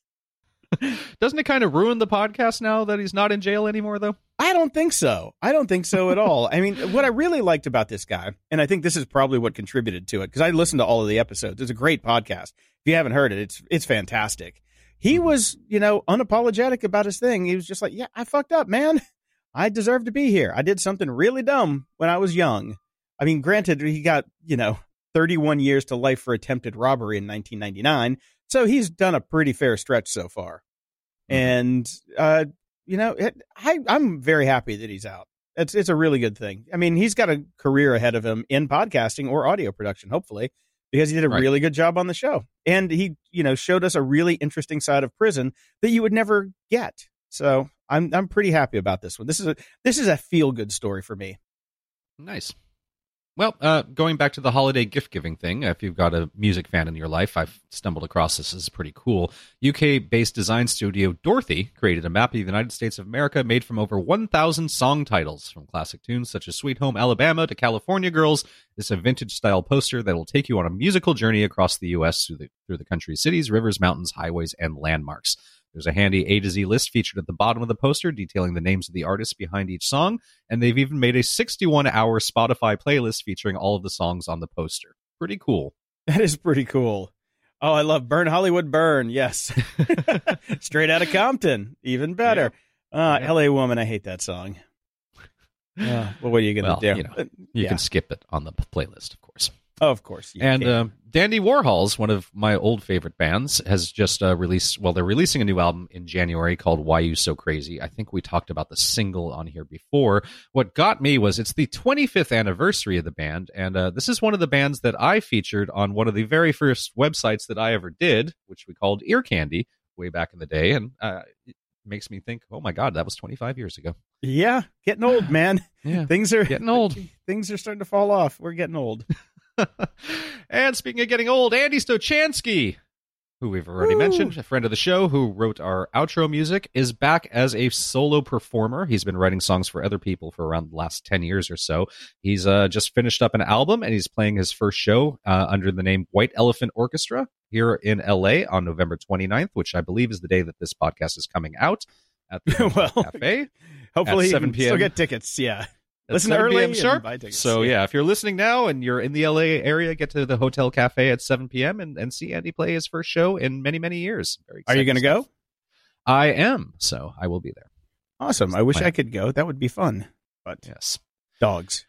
Doesn't it kind of ruin the podcast now that he's not in jail anymore, though? I don't think so. I don't think so at all. I mean, what I really liked about this guy, and I think this is probably what contributed to it, because I listened to all of the episodes. It's a great podcast. If you haven't heard it, it's it's fantastic. He was, you know, unapologetic about his thing. He was just like, yeah, I fucked up, man. I deserve to be here. I did something really dumb when I was young. I mean, granted, he got, you know, thirty-one years to life for attempted robbery in nineteen ninety-nine. So he's done a pretty fair stretch so far. Mm-hmm. And, uh, you know, it, I, I'm very happy that he's out. It's it's a really good thing. I mean, he's got a career ahead of him in podcasting or audio production, hopefully, because he did a right. really good job on the show. And he, you know, showed us a really interesting side of prison that you would never get. So I'm I'm pretty happy about this one. This is a this is a feel good story for me. Nice. Well, uh, going back to the holiday gift-giving thing, if you've got a music fan in your life, I've stumbled across this. This is pretty cool. U K-based design studio Dorothy created a map of the United States of America made from over one thousand song titles, from classic tunes such as Sweet Home Alabama to California Girls. This is a vintage-style poster that will take you on a musical journey across the U S through the, through the country's cities, rivers, mountains, highways, and landmarks. There's a handy A to Z list featured at the bottom of the poster detailing the names of the artists behind each song, and they've even made a sixty-one hour Spotify playlist featuring all of the songs on the poster. Pretty cool. That is pretty cool. Oh, I love Burn Hollywood Burn. Yes. Straight out of Compton. Even better. Yeah. Uh, yeah. L A Woman, I hate that song. Uh, well, what are you going to well, do? You, know, you yeah. can skip it on the playlist, of course. Oh, of course. You and can. uh, Dandy Warhols, one of my old favorite bands, has just uh, released, well, they're releasing a new album in January called Why You So Crazy. I think we talked about the single on here before. What got me was it's the twenty-fifth anniversary of the band, and uh, this is one of the bands that I featured on one of the very first websites that I ever did, which we called Ear Candy way back in the day, and uh, it makes me think, oh my God, that was twenty-five years ago. Yeah, getting old, man. Yeah, things are getting old. Things are starting to fall off. We're getting old. And speaking of getting old, Andy Stochansky, who we've already Woo. mentioned, a friend of the show who wrote our outro music, is back as a solo performer. He's been writing songs for other people for around the last ten years or so. He's uh, just finished up an album, and he's playing his first show uh, under the name White Elephant Orchestra here in L A on November twenty-ninth, which I believe is the day that this podcast is coming out at the well, Cafe. Hopefully, at you seven can p.m. still get tickets. Yeah. At Listen seven early p.m. and sharp. buy tickets. So yeah, if you're listening now and you're in the L A area, get to the Hotel Cafe at seven p.m. and, and see Andy play his first show in many, many years. Very Are you going to go? I am, so I will be there. Awesome. I wish I could go. That would be fun. But yes, dogs.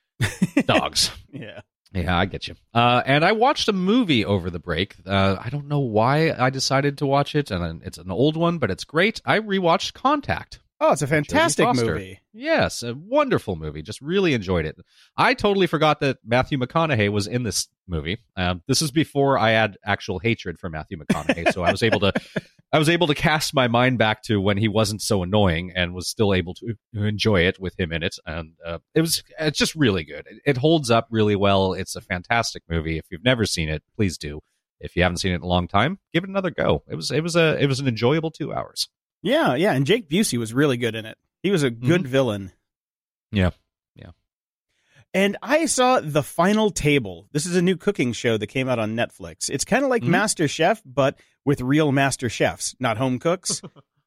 dogs. Yeah. Yeah, I get you. Uh, and I watched a movie over the break. Uh, I don't know why I decided to watch it, and it's an old one, but it's great. I rewatched Contact. Oh, it's a fantastic Jodie Foster. movie. Yes, a wonderful movie. Just really enjoyed it. I totally forgot that Matthew McConaughey was in this movie. Um, this is before I had actual hatred for Matthew McConaughey, so I was able to, I was able to cast my mind back to when he wasn't so annoying and was still able to, to enjoy it with him in it. And uh, it was, it's just really good. It, it holds up really well. It's a fantastic movie. If you've never seen it, please do. If you haven't seen it in a long time, give it another go. It was, it was a, it was an enjoyable two hours. Yeah, yeah, and Jake Busey was really good in it. He was a good Mm-hmm. villain. Yeah, yeah. And I saw The Final Table. This is a new cooking show that came out on Netflix. It's kind of like Mm-hmm. Master Chef, but with real master chefs, not home cooks.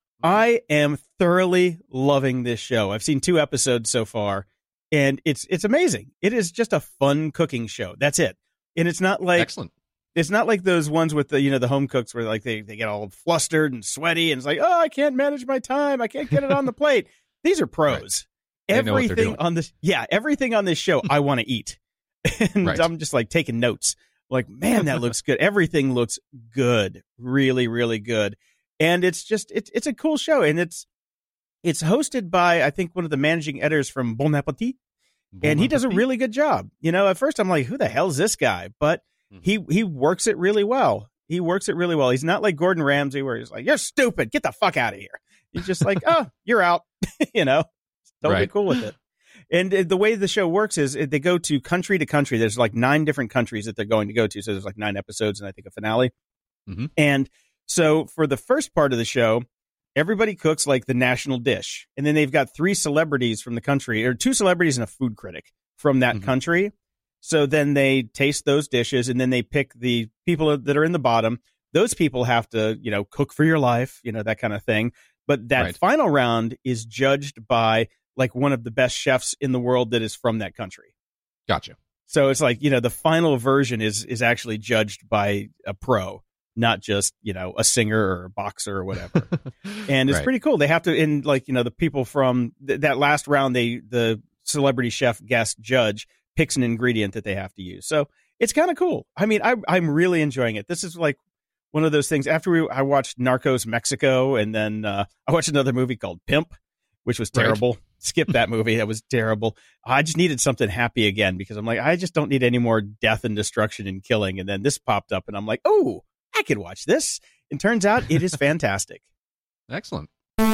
I am thoroughly loving this show. I've seen two episodes so far, and it's it's amazing. It is just a fun cooking show. That's it. And it's not like Excellent. It's not like those ones with the, you know, the home cooks where like they, they get all flustered and sweaty and it's like, oh, I can't manage my time. I can't get it on the plate. These are pros. Right. They know what they're Everything doing. on this. Yeah. Everything on this show, I want to eat. And Right. I'm just like taking notes like, man, that looks good. Everything looks good. Really, really good. And it's just, it's, it's a cool show. And it's, it's hosted by, I think, one of the managing editors from Bon Appetit. Bon And he does a appetit. really good job. You know, at first I'm like, who the hell is this guy? But he he works it really well. He works it really well. He's not like Gordon Ramsay where he's like, you're stupid. Get the fuck out of here. He's just like, oh, you're out. You know, totally Right. cool with it. And uh, the way the show works is uh, they go to country to country. There's like nine different countries that they're going to go to. So there's like nine episodes and I think a finale. Mhm. And so for the first part of the show, everybody cooks like the national dish. And then they've got three celebrities from the country, or two celebrities and a food critic from that Mhm. country. So then they taste those dishes and then they pick the people that are in the bottom. Those people have to, you know, cook for your life, you know, that kind of thing. But that Right. final round is judged by like one of the best chefs in the world that is from that country. Gotcha. So it's like, you know, the final version is is actually judged by a pro, not just, you know, a singer or a boxer or whatever. And it's Right. pretty cool. They have to, in like, you know, the people from th- that last round, they the celebrity chef guest judge picks an ingredient that they have to use. So it's kind of cool. I mean, I, I'm really enjoying it. This is like one of those things. After we, I watched Narcos Mexico, and then uh, I watched another movie called Pimp, which was Right. terrible. Skip that movie. That was terrible. I just needed something happy again because I'm like, I just don't need any more death and destruction and killing. And then this popped up and I'm like, oh, I could watch this. And turns out it is fantastic. Excellent.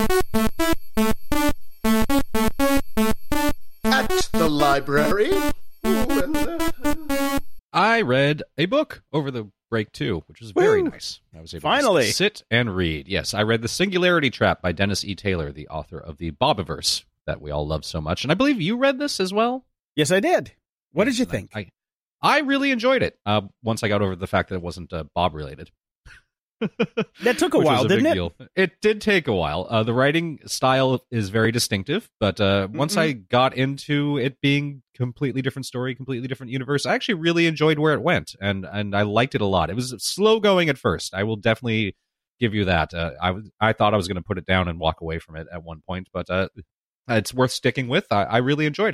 At the library. Ooh, and, uh, I read a book over the break too, which was very Woo! nice. I was able Finally. to sit and read. Yes, I read The Singularity Trap by Dennis E. Taylor, the author of the Bobiverse that we all love so much. And I believe you read this as well. Yes, I did. What did you And I- think? I, I really enjoyed it. Uh, once I got over the fact that it wasn't uh, Bob related. That took a Which while, was didn't big it? deal. It did take a while. Uh, the writing style is very distinctive, but uh, once Mm-mm. I got into it being completely different story, completely different universe, I actually really enjoyed where it went, and and I liked it a lot. It was slow going at first. I will definitely give you that. Uh, I was I thought I was going to put it down and walk away from it at one point, but uh, it's worth sticking with. I, I really enjoyed it.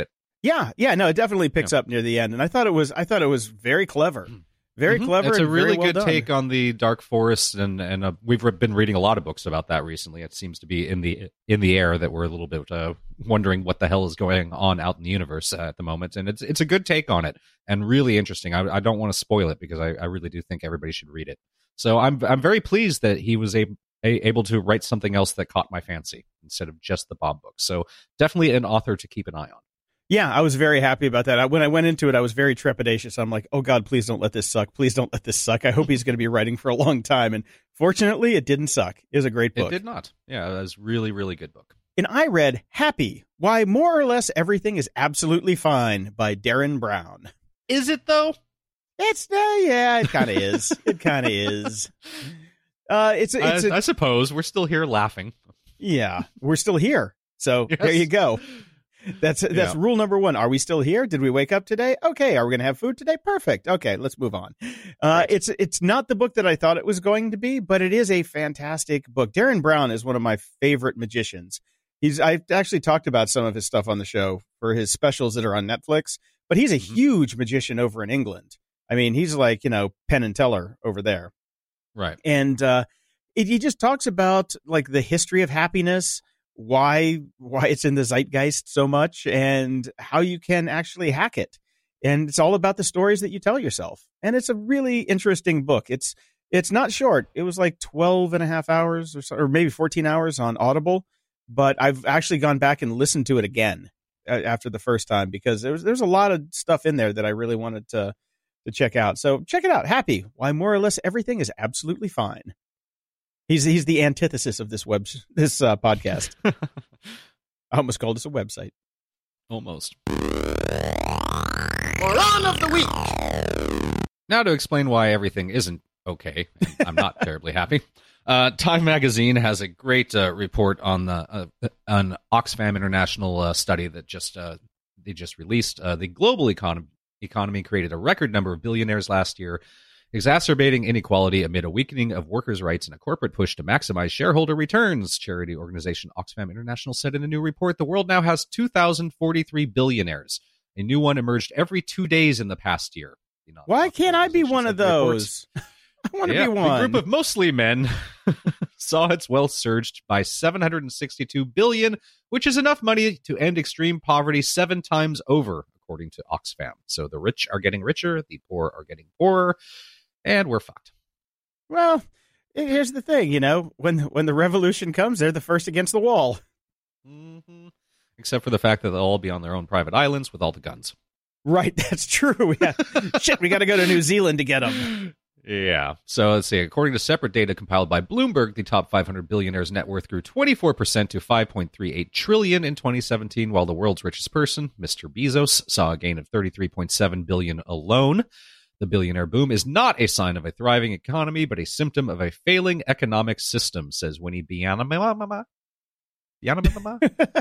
Yeah, yeah, no, it definitely picks Yeah. up near the end, and I thought it was, I thought it was very clever, very Mhm. clever. It's a and very really well good done. take on the Dark Forest, and and uh, we've re- been reading a lot of books about that recently. It seems to be in the in the air that we're a little bit uh, wondering what the hell is going on out in the universe uh, at the moment, and it's it's a good take on it and really interesting. I, I don't want to spoil it because I, I really do think everybody should read it. So I'm I'm very pleased that he was a, a, able to write something else that caught my fancy instead of just the Bob books. So definitely an author to keep an eye on. Yeah, I was very happy about that. I, when I went into it, I was very trepidatious. I'm like, oh God, please don't let this suck. Please don't let this suck. I hope he's going to be writing for a long time. And fortunately, it didn't suck. It was a great book. It did not. Yeah, it was really, really good book. And I read Happy, Why More or Less Everything is Absolutely Fine by Darren Brown. Is it, though? It's, uh, yeah, it kind of is. It kind of is. Uh, it's, it's, I, a, I suppose we're still here laughing. yeah, we're still here. So Yes. there you go. That's that's Yeah. rule number one. Are we still here? Did we wake up today? Okay. Are we going to have food today? Perfect. Okay, let's move on. Uh, Right. It's it's not the book that I thought it was going to be, but it is a fantastic book. Darren Brown is one of my favorite magicians. He's I've actually talked about some of his stuff on the show for his specials that are on Netflix, but he's a Mhm. huge magician over in England. I mean, he's like, you know, Penn and Teller over there. Right. And uh, it, he just talks about like the history of happiness, why why it's in the zeitgeist so much, and how you can actually hack it. And it's all about the stories that you tell yourself. And it's a really interesting book. It's it's not short. It was like twelve and a half hours or so, or maybe fourteen hours on Audible. But I've actually gone back and listened to it again uh, after the first time because there's there's a lot of stuff in there that I really wanted to to check out. So check it out. Happy, Why More or Less Everything is Absolutely Fine. He's he's the antithesis of this web this uh, podcast. I almost called us a website. Almost. Moron of the week. Now to explain why everything isn't okay, and I'm not terribly happy. Uh, Time Magazine has a great uh, report on the uh, an Oxfam International uh, study that just uh, they just released. Uh, the global economy economy created a record number of billionaires last year, exacerbating inequality amid a weakening of workers' rights and a corporate push to maximize shareholder returns. Charity organization Oxfam International said in a new report, the world now has two thousand forty-three billionaires. A new one emerged every two days in the past year. You know, Why can't I be organization one of said the reports- those? I want to Yeah, be one. The group of mostly men saw its wealth surged by seven hundred sixty-two billion dollars, which is enough money to end extreme poverty seven times over, according to Oxfam. So the rich are getting richer, the poor are getting poorer, and we're fucked. Well, here's the thing, you know, when when the revolution comes, they're the first against the wall. Mm-hmm. Except for the fact that they'll all be on their own private islands with all the guns. Right, that's true. Yeah. Shit, we got to go to New Zealand to get them. Yeah. So let's see. According to separate data compiled by Bloomberg, the top five hundred billionaires' net worth grew twenty-four percent to five point three eight trillion dollars in twenty seventeen, while the world's richest person, Mister Bezos, saw a gain of thirty-three point seven billion dollars alone. The billionaire boom is not a sign of a thriving economy, but a symptom of a failing economic system, says Winnie Bianama. Bianama?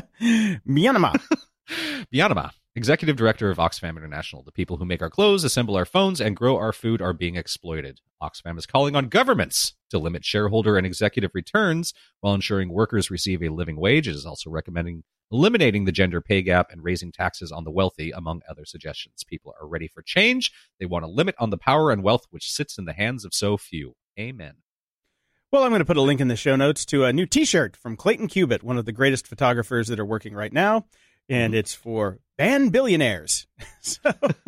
Myanmar. Bianama, executive director of Oxfam International. The people who make our clothes, assemble our phones, and grow our food are being exploited. Oxfam is calling on governments to limit shareholder and executive returns while ensuring workers receive a living wage. It is also recommending eliminating the gender pay gap and raising taxes on the wealthy, among other suggestions. People are ready for change. They want a limit on the power and wealth which sits in the hands of so few. Amen. Well, I'm going to put a link in the show notes to a new T-shirt from Clayton Cubitt, one of the greatest photographers that are working right now, and it's for ban billionaires. So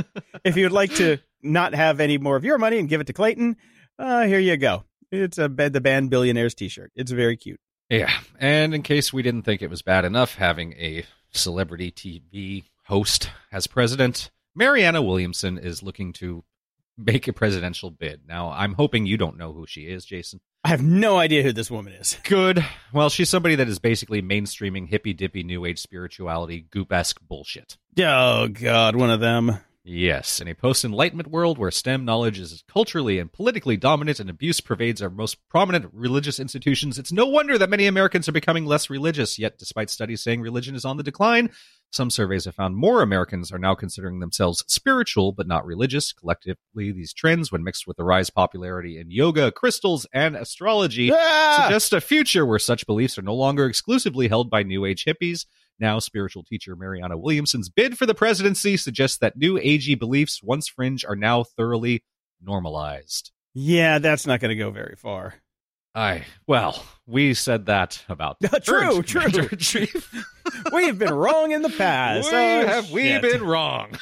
if you'd like to not have any more of your money and give it to Clayton, uh, here you go. It's a the ban billionaires T-shirt. It's very cute. Yeah, and in case we didn't think it was bad enough having a celebrity T V host as president, Marianne Williamson is looking to make a presidential bid. Now, I'm hoping you don't know who she is, Jason. I have no idea who this woman is. Good. Well, she's somebody that is basically mainstreaming hippy-dippy new age spirituality, goop-esque bullshit. Oh, God, one of them. Yes, in a post-enlightenment world where STEM knowledge is culturally and politically dominant and abuse pervades our most prominent religious institutions, it's no wonder that many Americans are becoming less religious. Yet, despite studies saying religion is on the decline, some surveys have found more Americans are now considering themselves spiritual but not religious. Collectively, these trends, when mixed with the rise popularity in yoga, crystals, and astrology, Ah! suggest a future where such beliefs are no longer exclusively held by New Age hippies. Now, spiritual teacher Mariana Williamson's bid for the presidency suggests that new A G beliefs, once fringe, are now thoroughly normalized. Yeah, that's not going to go very far. I well, we said that about the true, current true. Commander-in-Chief. We've been wrong in the past. We oh, have we shit. been wrong?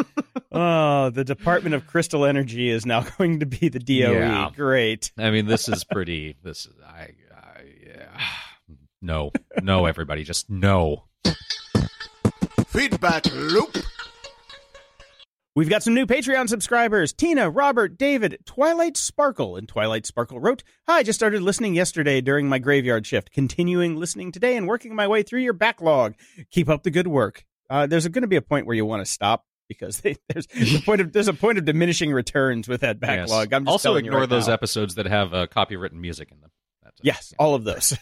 Oh, the Department of Crystal Energy is now going to be the D O E. Yeah. Great. I mean, this is pretty. This is I. I yeah. No, no, everybody, just no. Feedback loop. We've got some new Patreon subscribers. Tina, Robert, David, Twilight Sparkle. And Twilight Sparkle wrote, "Hi, just started listening yesterday during my graveyard shift. Continuing listening today and working my way through your backlog. Keep up the good work." Uh, there's going to be a point where you want to stop because they, there's the point of there's a point of diminishing returns with that backlog. Yes. I'm just also telling you ignore right those now. episodes that have uh, copywritten music in them. That, uh, Yes, yeah. all of those.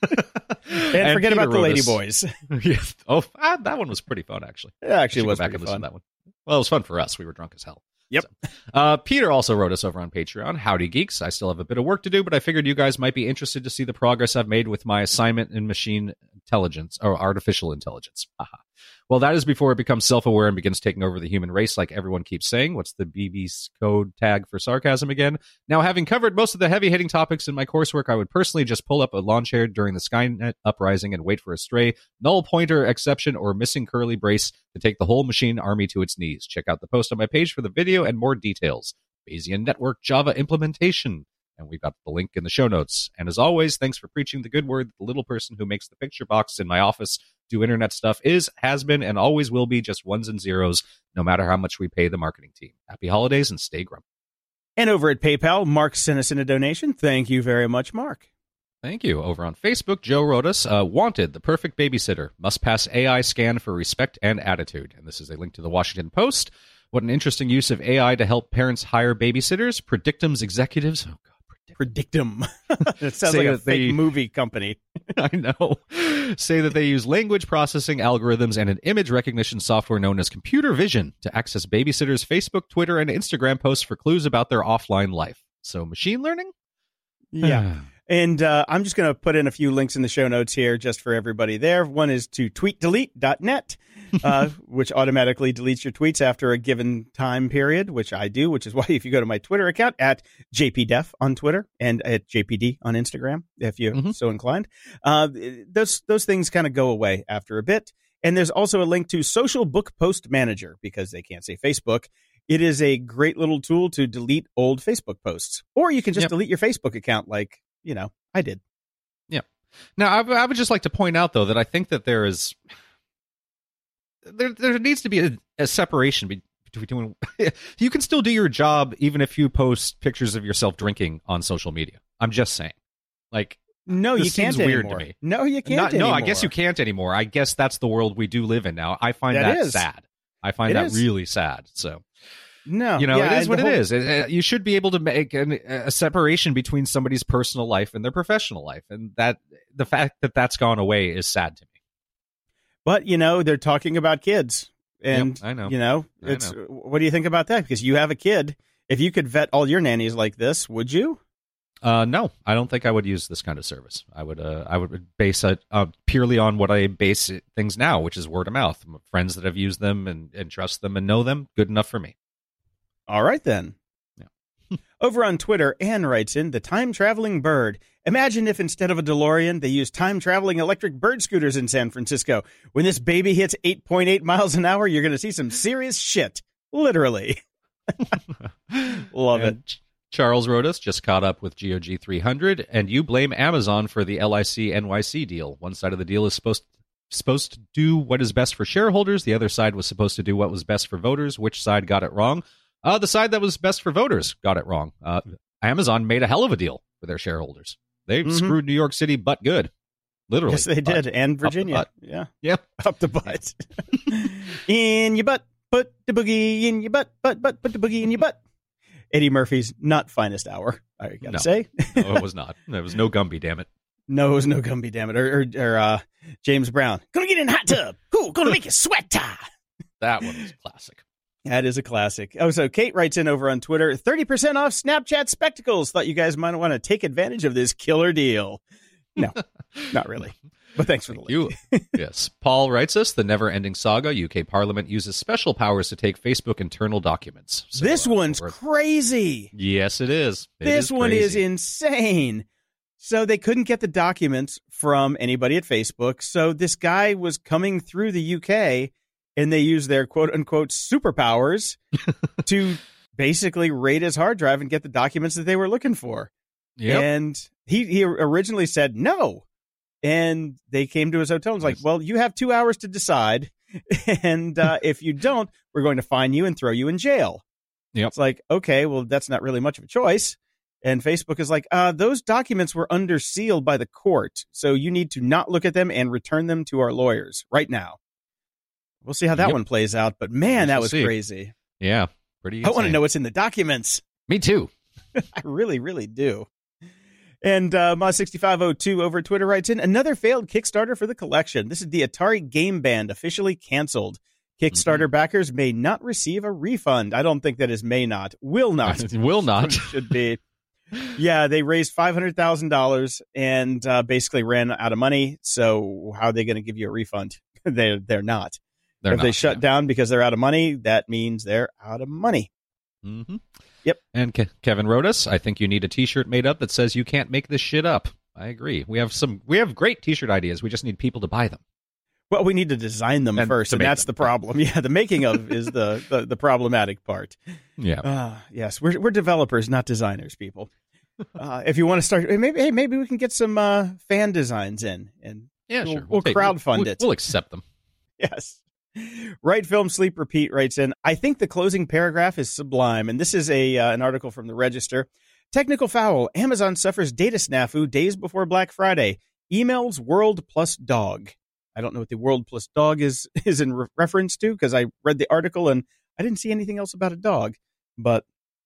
and, And forget Peter about the wrote Lady us- Boys. Yes. Oh, ah, that one was pretty fun, actually. It actually Should was go back pretty and listen fun. to that one. Well, it was fun for us. We were drunk as hell. Yep. So, uh, Peter also wrote us over on Patreon. Howdy, geeks. I still have a bit of work to do, but I figured you guys might be interested to see the progress I've made with my assignment in machine intelligence or artificial intelligence. Haha. Well, that is before it becomes self-aware and begins taking over the human race, like everyone keeps saying. What's the B B's code tag for sarcasm again? Now, having covered most of the heavy-hitting topics in my coursework, I would personally just pull up a lawn chair during the Skynet uprising and wait for a stray, null pointer exception, or missing curly brace to take the whole machine army to its knees. Check out the post on my page for the video and more details. Bayesian Network Java implementation. And we've got the link in the show notes. And as always, thanks for preaching the good word. The little person who makes the picture box in my office do internet stuff is, has been, and always will be just ones and zeros, no matter how much we pay the marketing team. Happy holidays and stay grumpy. And over at PayPal, Mark sent us in a donation. Thank you very much, Mark. Thank you. Over on Facebook, Joe wrote us, uh, Wanted, the perfect babysitter. Must pass A I scan for respect and attitude. And this is a link to the Washington Post. What an interesting use of A I to help parents hire babysitters. Predictum's executives. Oh, God. Predictum. It sounds Say like a that they- fake movie company. I know. Say that they use language processing algorithms and an image recognition software known as computer vision to access babysitters' Facebook, Twitter, and Instagram posts for clues about their offline life. So machine learning? Yeah. And uh, I'm just going to put in a few links in the show notes here just for everybody there. One is to tweet delete dot net, uh, which automatically deletes your tweets after a given time period, which I do, which is why if you go to my Twitter account at J P Def on Twitter and at J P D on Instagram, if you're Mhm. so inclined, uh, those, those things kind of go away after a bit. And there's also a link to Social Book Post Manager because they can't say Facebook. It is a great little tool to delete old Facebook posts, or you can just Yep. delete your Facebook account like, you know, I did. Yeah. Now, I, w- I would just like to point out, though, that I think that there is there there needs to be a, a separation be- between. You can still do your job even if you post pictures of yourself drinking on social media. I'm just saying, like, No, this you can't seems weird anymore. to me. No, you can't Not, anymore. no, I guess you can't anymore. I guess that's the world we do live in now. I find That that, is. sad. I find It that is. really sad. So. No, You know, yeah, it is and what the it whole- is. It- it- you should be able to make an, a separation between somebody's personal life and their professional life, and that the fact that that's gone away is sad to me. But you know, they're talking about kids, and Yep, I know. you know, I it's. know. What do you think about that? Because you have a kid. If you could vet all your nannies like this, would you? Uh, no, I don't think I would use this kind of service. I would, uh, I would base it uh, purely on what I base it, things now, which is word of mouth. Friends that have used them and, and trust them and know them, good enough for me. All right, then. Yeah. Over on Twitter, Anne writes in, the time-traveling bird. Imagine if instead of a DeLorean, they used time-traveling electric bird scooters in San Francisco. When this baby hits eight point eight miles an hour, you're going to see some serious shit. Literally. Love And it. Ch- Charles wrote us, just caught up with G O G three hundred, and you blame Amazon for the L I C N Y C deal. One side of the deal is supposed supposed to do what is best for shareholders. The other side was supposed to do what was best for voters. Which side got it wrong? Uh, the side that was best for voters got it wrong. Uh, Amazon made a hell of a deal for their shareholders. They Mhm. screwed New York City butt good. Literally. Yes, they butt. did. And the Virginia. butt. Yeah. Yep. Up the butt. In your butt. Put the boogie in your butt. Butt, butt, put the boogie in your butt. Eddie Murphy's not finest hour, I gotta No. say. No, it was not. There was no Gumby, damn it. No, it was no Gumby, damn it. Or, or, or uh, James Brown. Gonna get in hot tub. Cool. Gonna make you sweat. That one was classic. That is a classic. Oh, so Kate writes in over on Twitter, thirty percent off Snapchat spectacles. Thought you guys might want to take advantage of this killer deal. No, not really. But thanks for the Thank link. you. Yes. Paul writes us, the never-ending saga, U K Parliament uses special powers to take Facebook internal documents. So, this uh, one's we're- crazy. Yes, it is. It this is one is crazy. insane. So they couldn't get the documents from anybody at Facebook. So this guy was coming through the U K, and they used their quote-unquote superpowers to basically raid his hard drive and get the documents that they were looking for. Yep. And he, he originally said no. And they came to his hotel and was like, well, you have two hours to decide. And uh, if you don't, we're going to fine you and throw you in jail. Yep. It's like, okay, well, that's not really much of a choice. And Facebook is like, uh, those documents were under seal by the court. So you need to not look at them and return them to our lawyers right now. We'll see how that Yep. one plays out. But man, We that shall was see. crazy. Yeah. Pretty I want to insane. know what's in the documents. Me too. I really, really do. And uh, Ma sixty-five oh two over Twitter writes in, another failed Kickstarter for the collection. This is the Atari Game Band officially canceled. Kickstarter Mm-hmm. backers may not receive a refund. I don't think that is may not. Will not. Will not. Should be. Yeah, they raised five hundred thousand dollars and uh, basically ran out of money. So how are they going to give you a refund? they're, they're not. They're if not, they shut yeah. down because they're out of money, that means they're out of money. Mm-hmm. Yep. And Ke- Kevin wrote us, I think you need a T-shirt made up that says you can't make this shit up. I agree. We have some. We have great T-shirt ideas. We just need people to buy them. Well, we need to design them And first, to and make that's them. the problem. Yeah, the making of is the, the, the problematic part. Yeah. Uh, yes, we're we're developers, not designers, people. Uh, if you want to start, maybe hey, maybe we can get some uh, fan designs in, and Yeah, we'll, sure. we'll take- crowdfund we'll, it. We'll accept them. Yes. Right Film Sleep Repeat writes in, I think the closing paragraph is sublime. And this is a uh, an article from the Register. Technical foul. Amazon suffers data snafu days before Black Friday. Emails world plus dog. I don't know what the world plus dog is is in re- reference to because I read the article and I didn't see anything else about a dog. But,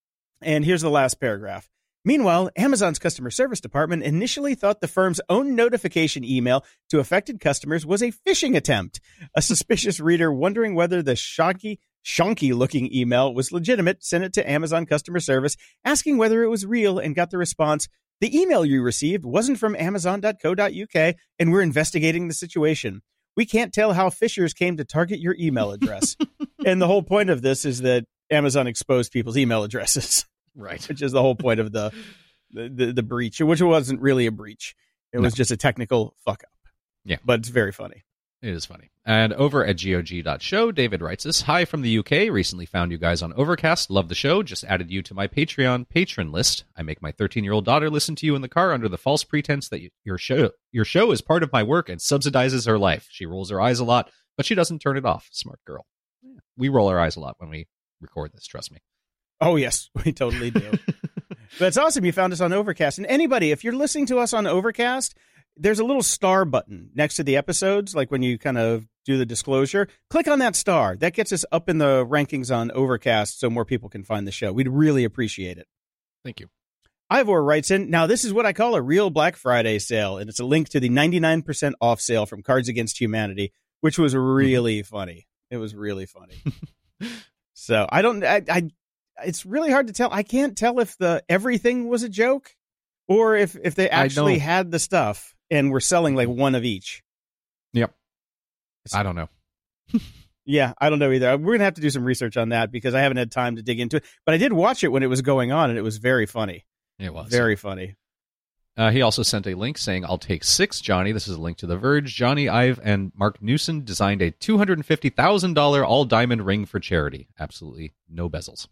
and here's the last paragraph. Meanwhile, Amazon's customer service department initially thought the firm's own notification email to affected customers was a phishing attempt. A suspicious reader wondering whether the shonky, shonky-looking email was legitimate sent it to Amazon customer service, asking whether it was real, and got the response, the email you received wasn't from amazon dot co dot U K, and we're investigating the situation. We can't tell how phishers came to target your email address. And the whole point of this is that Amazon exposed people's email addresses. Right. Which is the whole point of the the, the, the breach, which wasn't really a breach. It was No. just a technical fuck up. Yeah. But it's very funny. It is funny. And over at G O G dot show, David writes us, hi from the U K. Recently found you guys on Overcast. Love the show. Just added you to my Patreon patron list. I make my thirteen-year-old daughter listen to you in the car under the false pretense that you, your show your show is part of my work and subsidizes her life. She rolls her eyes a lot, but she doesn't turn it off. Smart girl. Yeah. We roll our eyes a lot when we record this, trust me. Oh, yes, we totally do. That's awesome. You found us on Overcast. And anybody, if you're listening to us on Overcast, there's a little star button next to the episodes, like when you kind of do the disclosure. Click on that star. That gets us up in the rankings on Overcast so more people can find the show. We'd really appreciate it. Thank you. Ivor writes in, now this is what I call a real Black Friday sale, and it's a link to the ninety-nine percent off sale from Cards Against Humanity, which was really mm-hmm. funny. It was really funny. So I don't, I, I, it's really hard to tell. I can't tell if the everything was a joke or if, if they actually had the stuff and were selling like one of each. Yep. I don't know. Yeah, I don't know either. We're going to have to do some research on that because I haven't had time to dig into it. But I did watch it when it was going on, and it was very funny. It was. Very funny. Uh, he also sent a link saying, I'll take six, Johnny. This is a link to The Verge. Johnny Ive and Mark Newson designed a two hundred fifty thousand dollars all-diamond ring for charity. Absolutely no bezels.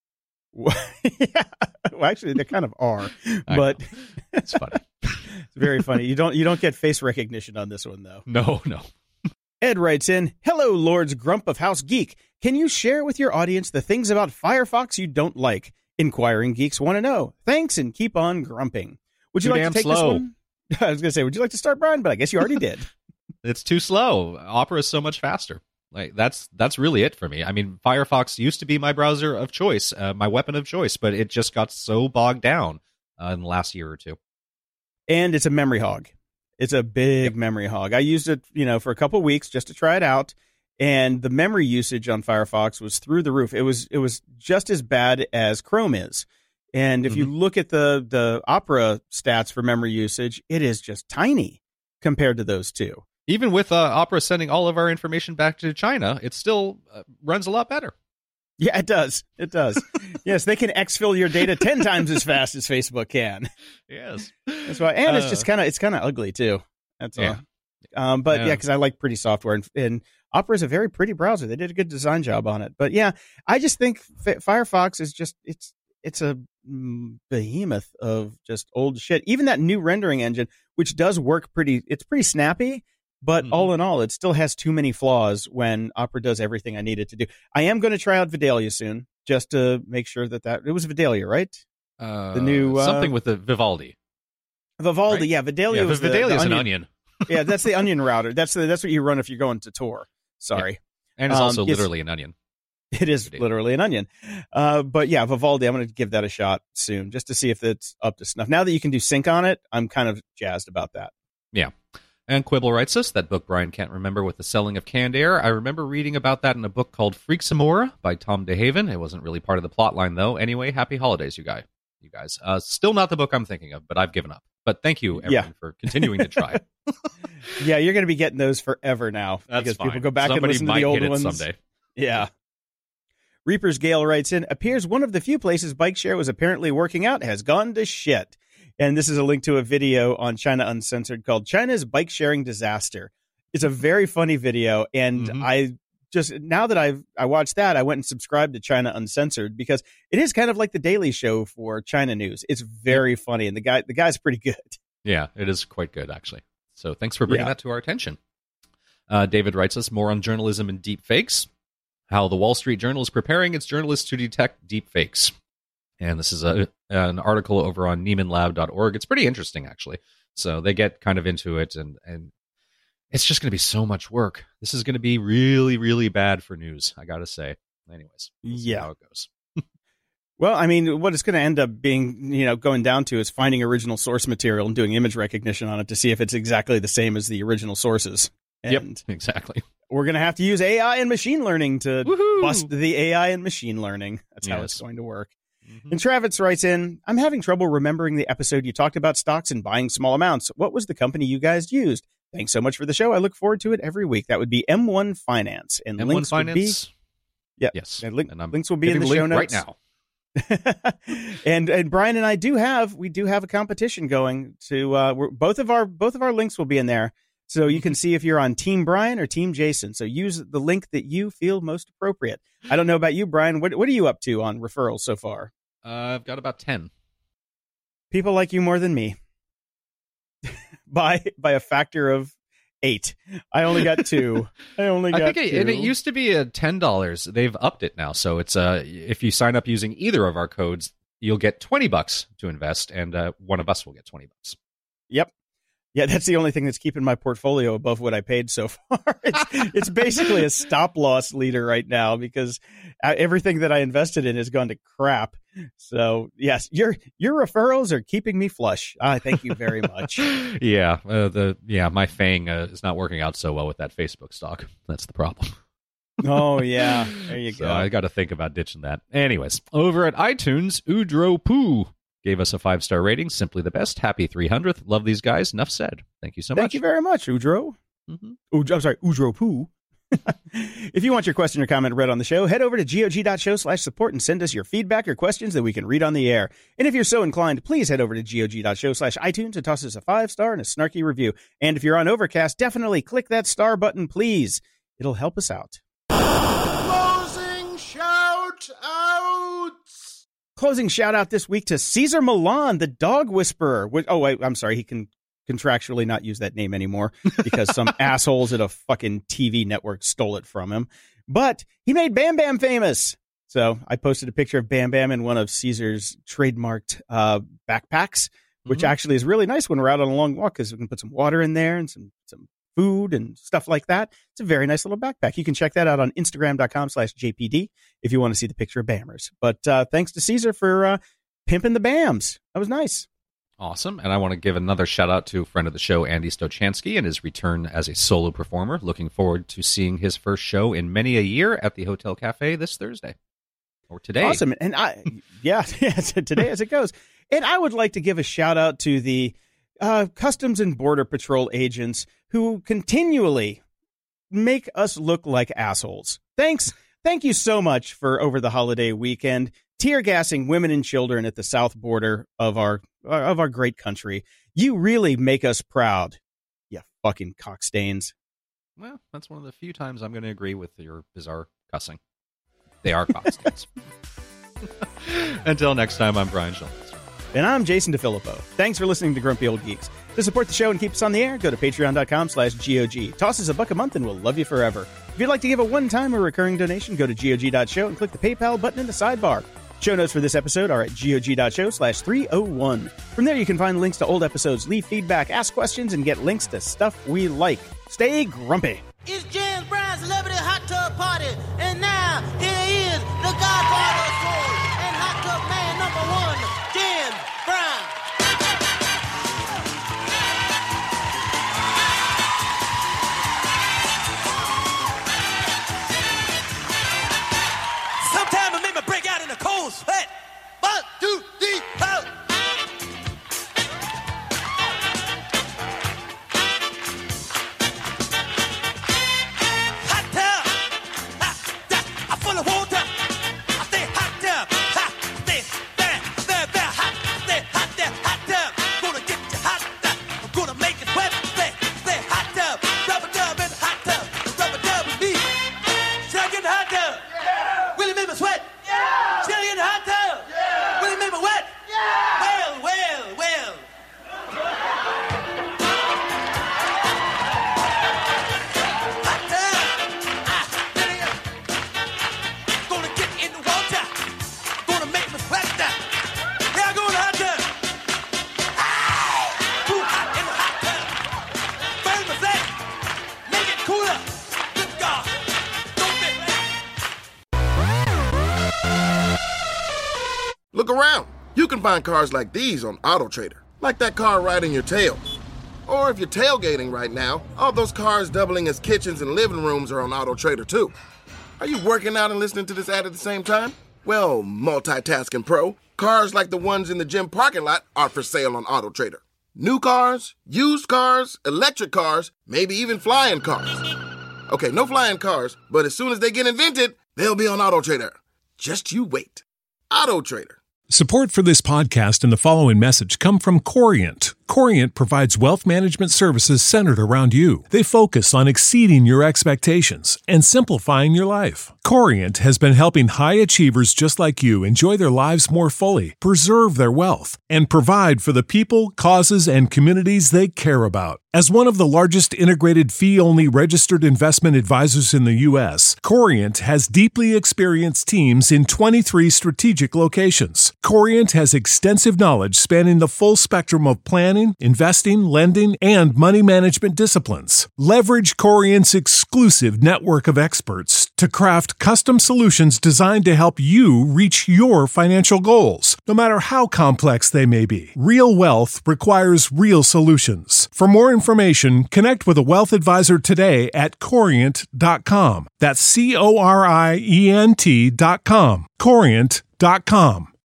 Yeah. Well, actually, they kind of are. I But know. It's funny. It's very funny. You don't, you don't get face recognition on this one, though. No, no. Ed writes in, hello, Lords Grump of House Geek. Can you share with your audience the things about Firefox you don't like? Inquiring geeks want to know. Thanks, and keep on grumping. Would you Too like damn to take slow. this one? I was going to say, would you like to start, Brian? But I guess you already did. It's too slow. Opera is so much faster. Like that's that's really it for me. I mean, Firefox used to be my browser of choice, uh, my weapon of choice, but it just got so bogged down uh, in the last year or two. And it's a memory hog. It's a big Yep. memory hog. I used it, you know, for a couple of weeks just to try it out, and the memory usage on Firefox was through the roof. It was it was just as bad as Chrome is. And if Mm-hmm. you look at the the Opera stats for memory usage, it is just tiny compared to those two. Even with uh, Opera sending all of our information back to China, it still uh, runs a lot better. Yeah, it does. It does. Yes, they can exfil your data ten times as fast as Facebook can. Yes, that's why, and it's uh, just kind of it's kind of ugly too. That's yeah. all. Um, but yeah, yeah, because I like pretty software, and, and Opera is a very pretty browser. They did a good design job on it. But yeah, I just think F- Firefox is just it's it's a behemoth of just old shit. Even that new rendering engine, which does work pretty, it's pretty snappy. But mm-hmm. all in all, it still has too many flaws when Opera does everything I need it to do. I am going to try out Vidalia soon, just to make sure that that... It was Vidalia, right? Uh, the new... Uh, something with the Vivaldi. Vivaldi, right? yeah. Vidalia yeah, was Vidalia the, is the an onion. onion. Yeah, that's the onion router. That's the, that's what you run if you're going to Tor. Sorry. Yeah. And it's um, also yes, literally an onion. It is Vidalia. literally an onion. Uh, but yeah, Vivaldi, I'm going to give that a shot soon, just to see if it's up to snuff. Now that you can do sync on it, I'm kind of jazzed about that. Yeah. And Quibble writes us, that book Brian can't remember with the selling of canned air. I remember reading about that in a book called Freaks Amora by Tom DeHaven. It wasn't really part of the plot line, though. Anyway, happy holidays, you guys. You guys. Uh, still not the book I'm thinking of, but I've given up. But thank you, everyone, yeah. for continuing to try. Yeah, you're going to be getting those forever now. That's because fine. people go back Somebody and listen might to the old hit it ones. Someday. Yeah. Reaper's Gale writes in, appears one of the few places bike share was apparently working out has gone to shit. And this is a link to a video on China Uncensored called China's Bike Sharing Disaster. It's a very funny video. And mm-hmm. I just, now that I've I watched that, I went and subscribed to China Uncensored because it is kind of like the Daily Show for China news. It's very funny. And the guy, the guy's pretty good. Yeah, it is quite good, actually. So thanks for bringing yeah. that to our attention. Uh, David writes us more on journalism and deep fakes. How the Wall Street Journal is preparing its journalists to detect deep fakes. And this is a an article over on Nieman Lab dot org. It's pretty interesting, actually. So they get kind of into it, and, and it's just going to be so much work. This is going to be really, really bad for news, I got to say. Anyways, we'll see yeah. how it goes. Well, I mean, what it's going to end up being, you know, going down to is finding original source material and doing image recognition on it to see if it's exactly the same as the original sources. And yep, exactly. We're going to have to use A I and machine learning to Woohoo! bust the A I and machine learning. That's yes. how it's going to work. Mm-hmm. And Travis writes in, I'm having trouble remembering the episode you talked about stocks and buying small amounts. What was the company you guys used? Thanks so much for the show. I look forward to it every week. That would be M one Finance. And M one links Finance? would be... Yeah, yes. And link, and I'm links will be in the, the show notes. right now. and and Brian and I do have we do have a competition going to uh we're, both of our both of our links will be in there, so you can see if you're on Team Brian or Team Jason. So use the link that you feel most appropriate. I don't know about you, Brian. What what are you up to on referrals so far? Uh, I've got about ten. People like you more than me by by a factor of eight. I only got two. I only got I think it, two. And it used to be a ten dollars. They've upped it now, so it's uh if you sign up using either of our codes, you'll get twenty bucks to invest, and uh, one of us will get twenty bucks. Yep. Yeah, that's the only thing that's keeping my portfolio above what I paid so far. It's it's basically a stop loss leader right now because everything that I invested in has gone to crap. So yes, your your referrals are keeping me flush. Uh, thank you very much. yeah, uh, the yeah my Fang uh, is not working out so well with that Facebook stock. That's the problem. Oh yeah, there you so go. I got to think about ditching that. Anyways, over at iTunes, Udro Poo gave us a five-star rating. Simply the best. Happy three hundredth. Love these guys. Enough said. Thank you so Thank much. Thank you very much, Udro. Mm-hmm. Ud- I'm sorry, Udro Poo. If you want your question or comment read on the show, head over to gog.show slash support and send us your feedback or questions that we can read on the air. And if you're so inclined, please head over to gog.show slash iTunes and toss us a five-star and a snarky review. And if you're on Overcast, definitely click that star button, please. It'll help us out. Closing shout-outs! Closing shout-out this week to Caesar Milan, the dog whisperer. Oh, wait, I'm sorry, he can contractually not use that name anymore because some assholes at a fucking T V network stole it from him. But he made Bam Bam famous. So I posted a picture of Bam Bam in one of Caesar's trademarked uh, backpacks, which mm-hmm. actually is really nice when we're out on a long walk because we can put some water in there and some, some food and stuff like that. It's a very nice little backpack. You can check that out on Instagram.com slash JPD if you want to see the picture of Bammers. But uh, thanks to Caesar for uh, pimping the Bams. That was nice. Awesome. And I want to give another shout out to a friend of the show, Andy Stochansky, and his return as a solo performer. Looking forward to seeing his first show in many a year at the Hotel Cafe this Thursday. Or today. Awesome. And I, yeah, yeah, today as it goes. And I would like to give a shout out to the uh, Customs and Border Patrol agents who continually make us look like assholes. Thanks. Thank you so much for over the holiday weekend tear gassing women and children at the south border of our of our great country. You really make us proud. You fucking cockstains. Well, that's one of the few times I'm going to agree with your bizarre cussing. They are cockstains. Until next time, I'm Brian Schulmeister. And I'm Jason DeFilippo. Thanks for listening to Grumpy Old Geeks. To support the show and keep us on the air, go to patreon.com slash GOG. Toss us a buck a month and we'll love you forever. If you'd like to give a one-time or recurring donation, go to G O G dot show and click the PayPal button in the sidebar. Show notes for this episode are at G O G dot show slash three oh one. From there, you can find links to old episodes, leave feedback, ask questions, and get links to stuff we like. Stay grumpy. It's James Brown's Celebrity Hot Tub Party, and now here is the Godfather of Soul and Hot Tub Man number one, James Brown. Sometimes it make me break out in a cold sweat. One, two, three, four. Look around. You can find cars like these on AutoTrader, like that car riding your tail. Or if you're tailgating right now, all those cars doubling as kitchens and living rooms are on AutoTrader too. Are you working out and listening to this ad at the same time? Well, multitasking pro, cars like the ones in the gym parking lot are for sale on AutoTrader. New cars, used cars, electric cars, maybe even flying cars. Okay, no flying cars, but as soon as they get invented, they'll be on AutoTrader. Just you wait. AutoTrader. Support for this podcast and the following message come from Corient. Corient provides wealth management services centered around you. They focus on exceeding your expectations and simplifying your life. Corient has been helping high achievers just like you enjoy their lives more fully, preserve their wealth, and provide for the people, causes, and communities they care about. As one of the largest integrated fee-only registered investment advisors in the U S, Corient has deeply experienced teams in twenty-three strategic locations. Corient has extensive knowledge spanning the full spectrum of planning, investing, lending, and money management disciplines. Leverage Corient's exclusive network of experts to craft custom solutions designed to help you reach your financial goals, no matter how complex they may be. Real wealth requires real solutions. For more information, connect with a wealth advisor today at corient dot com. That's C O R I E N T dot com. corient dot com.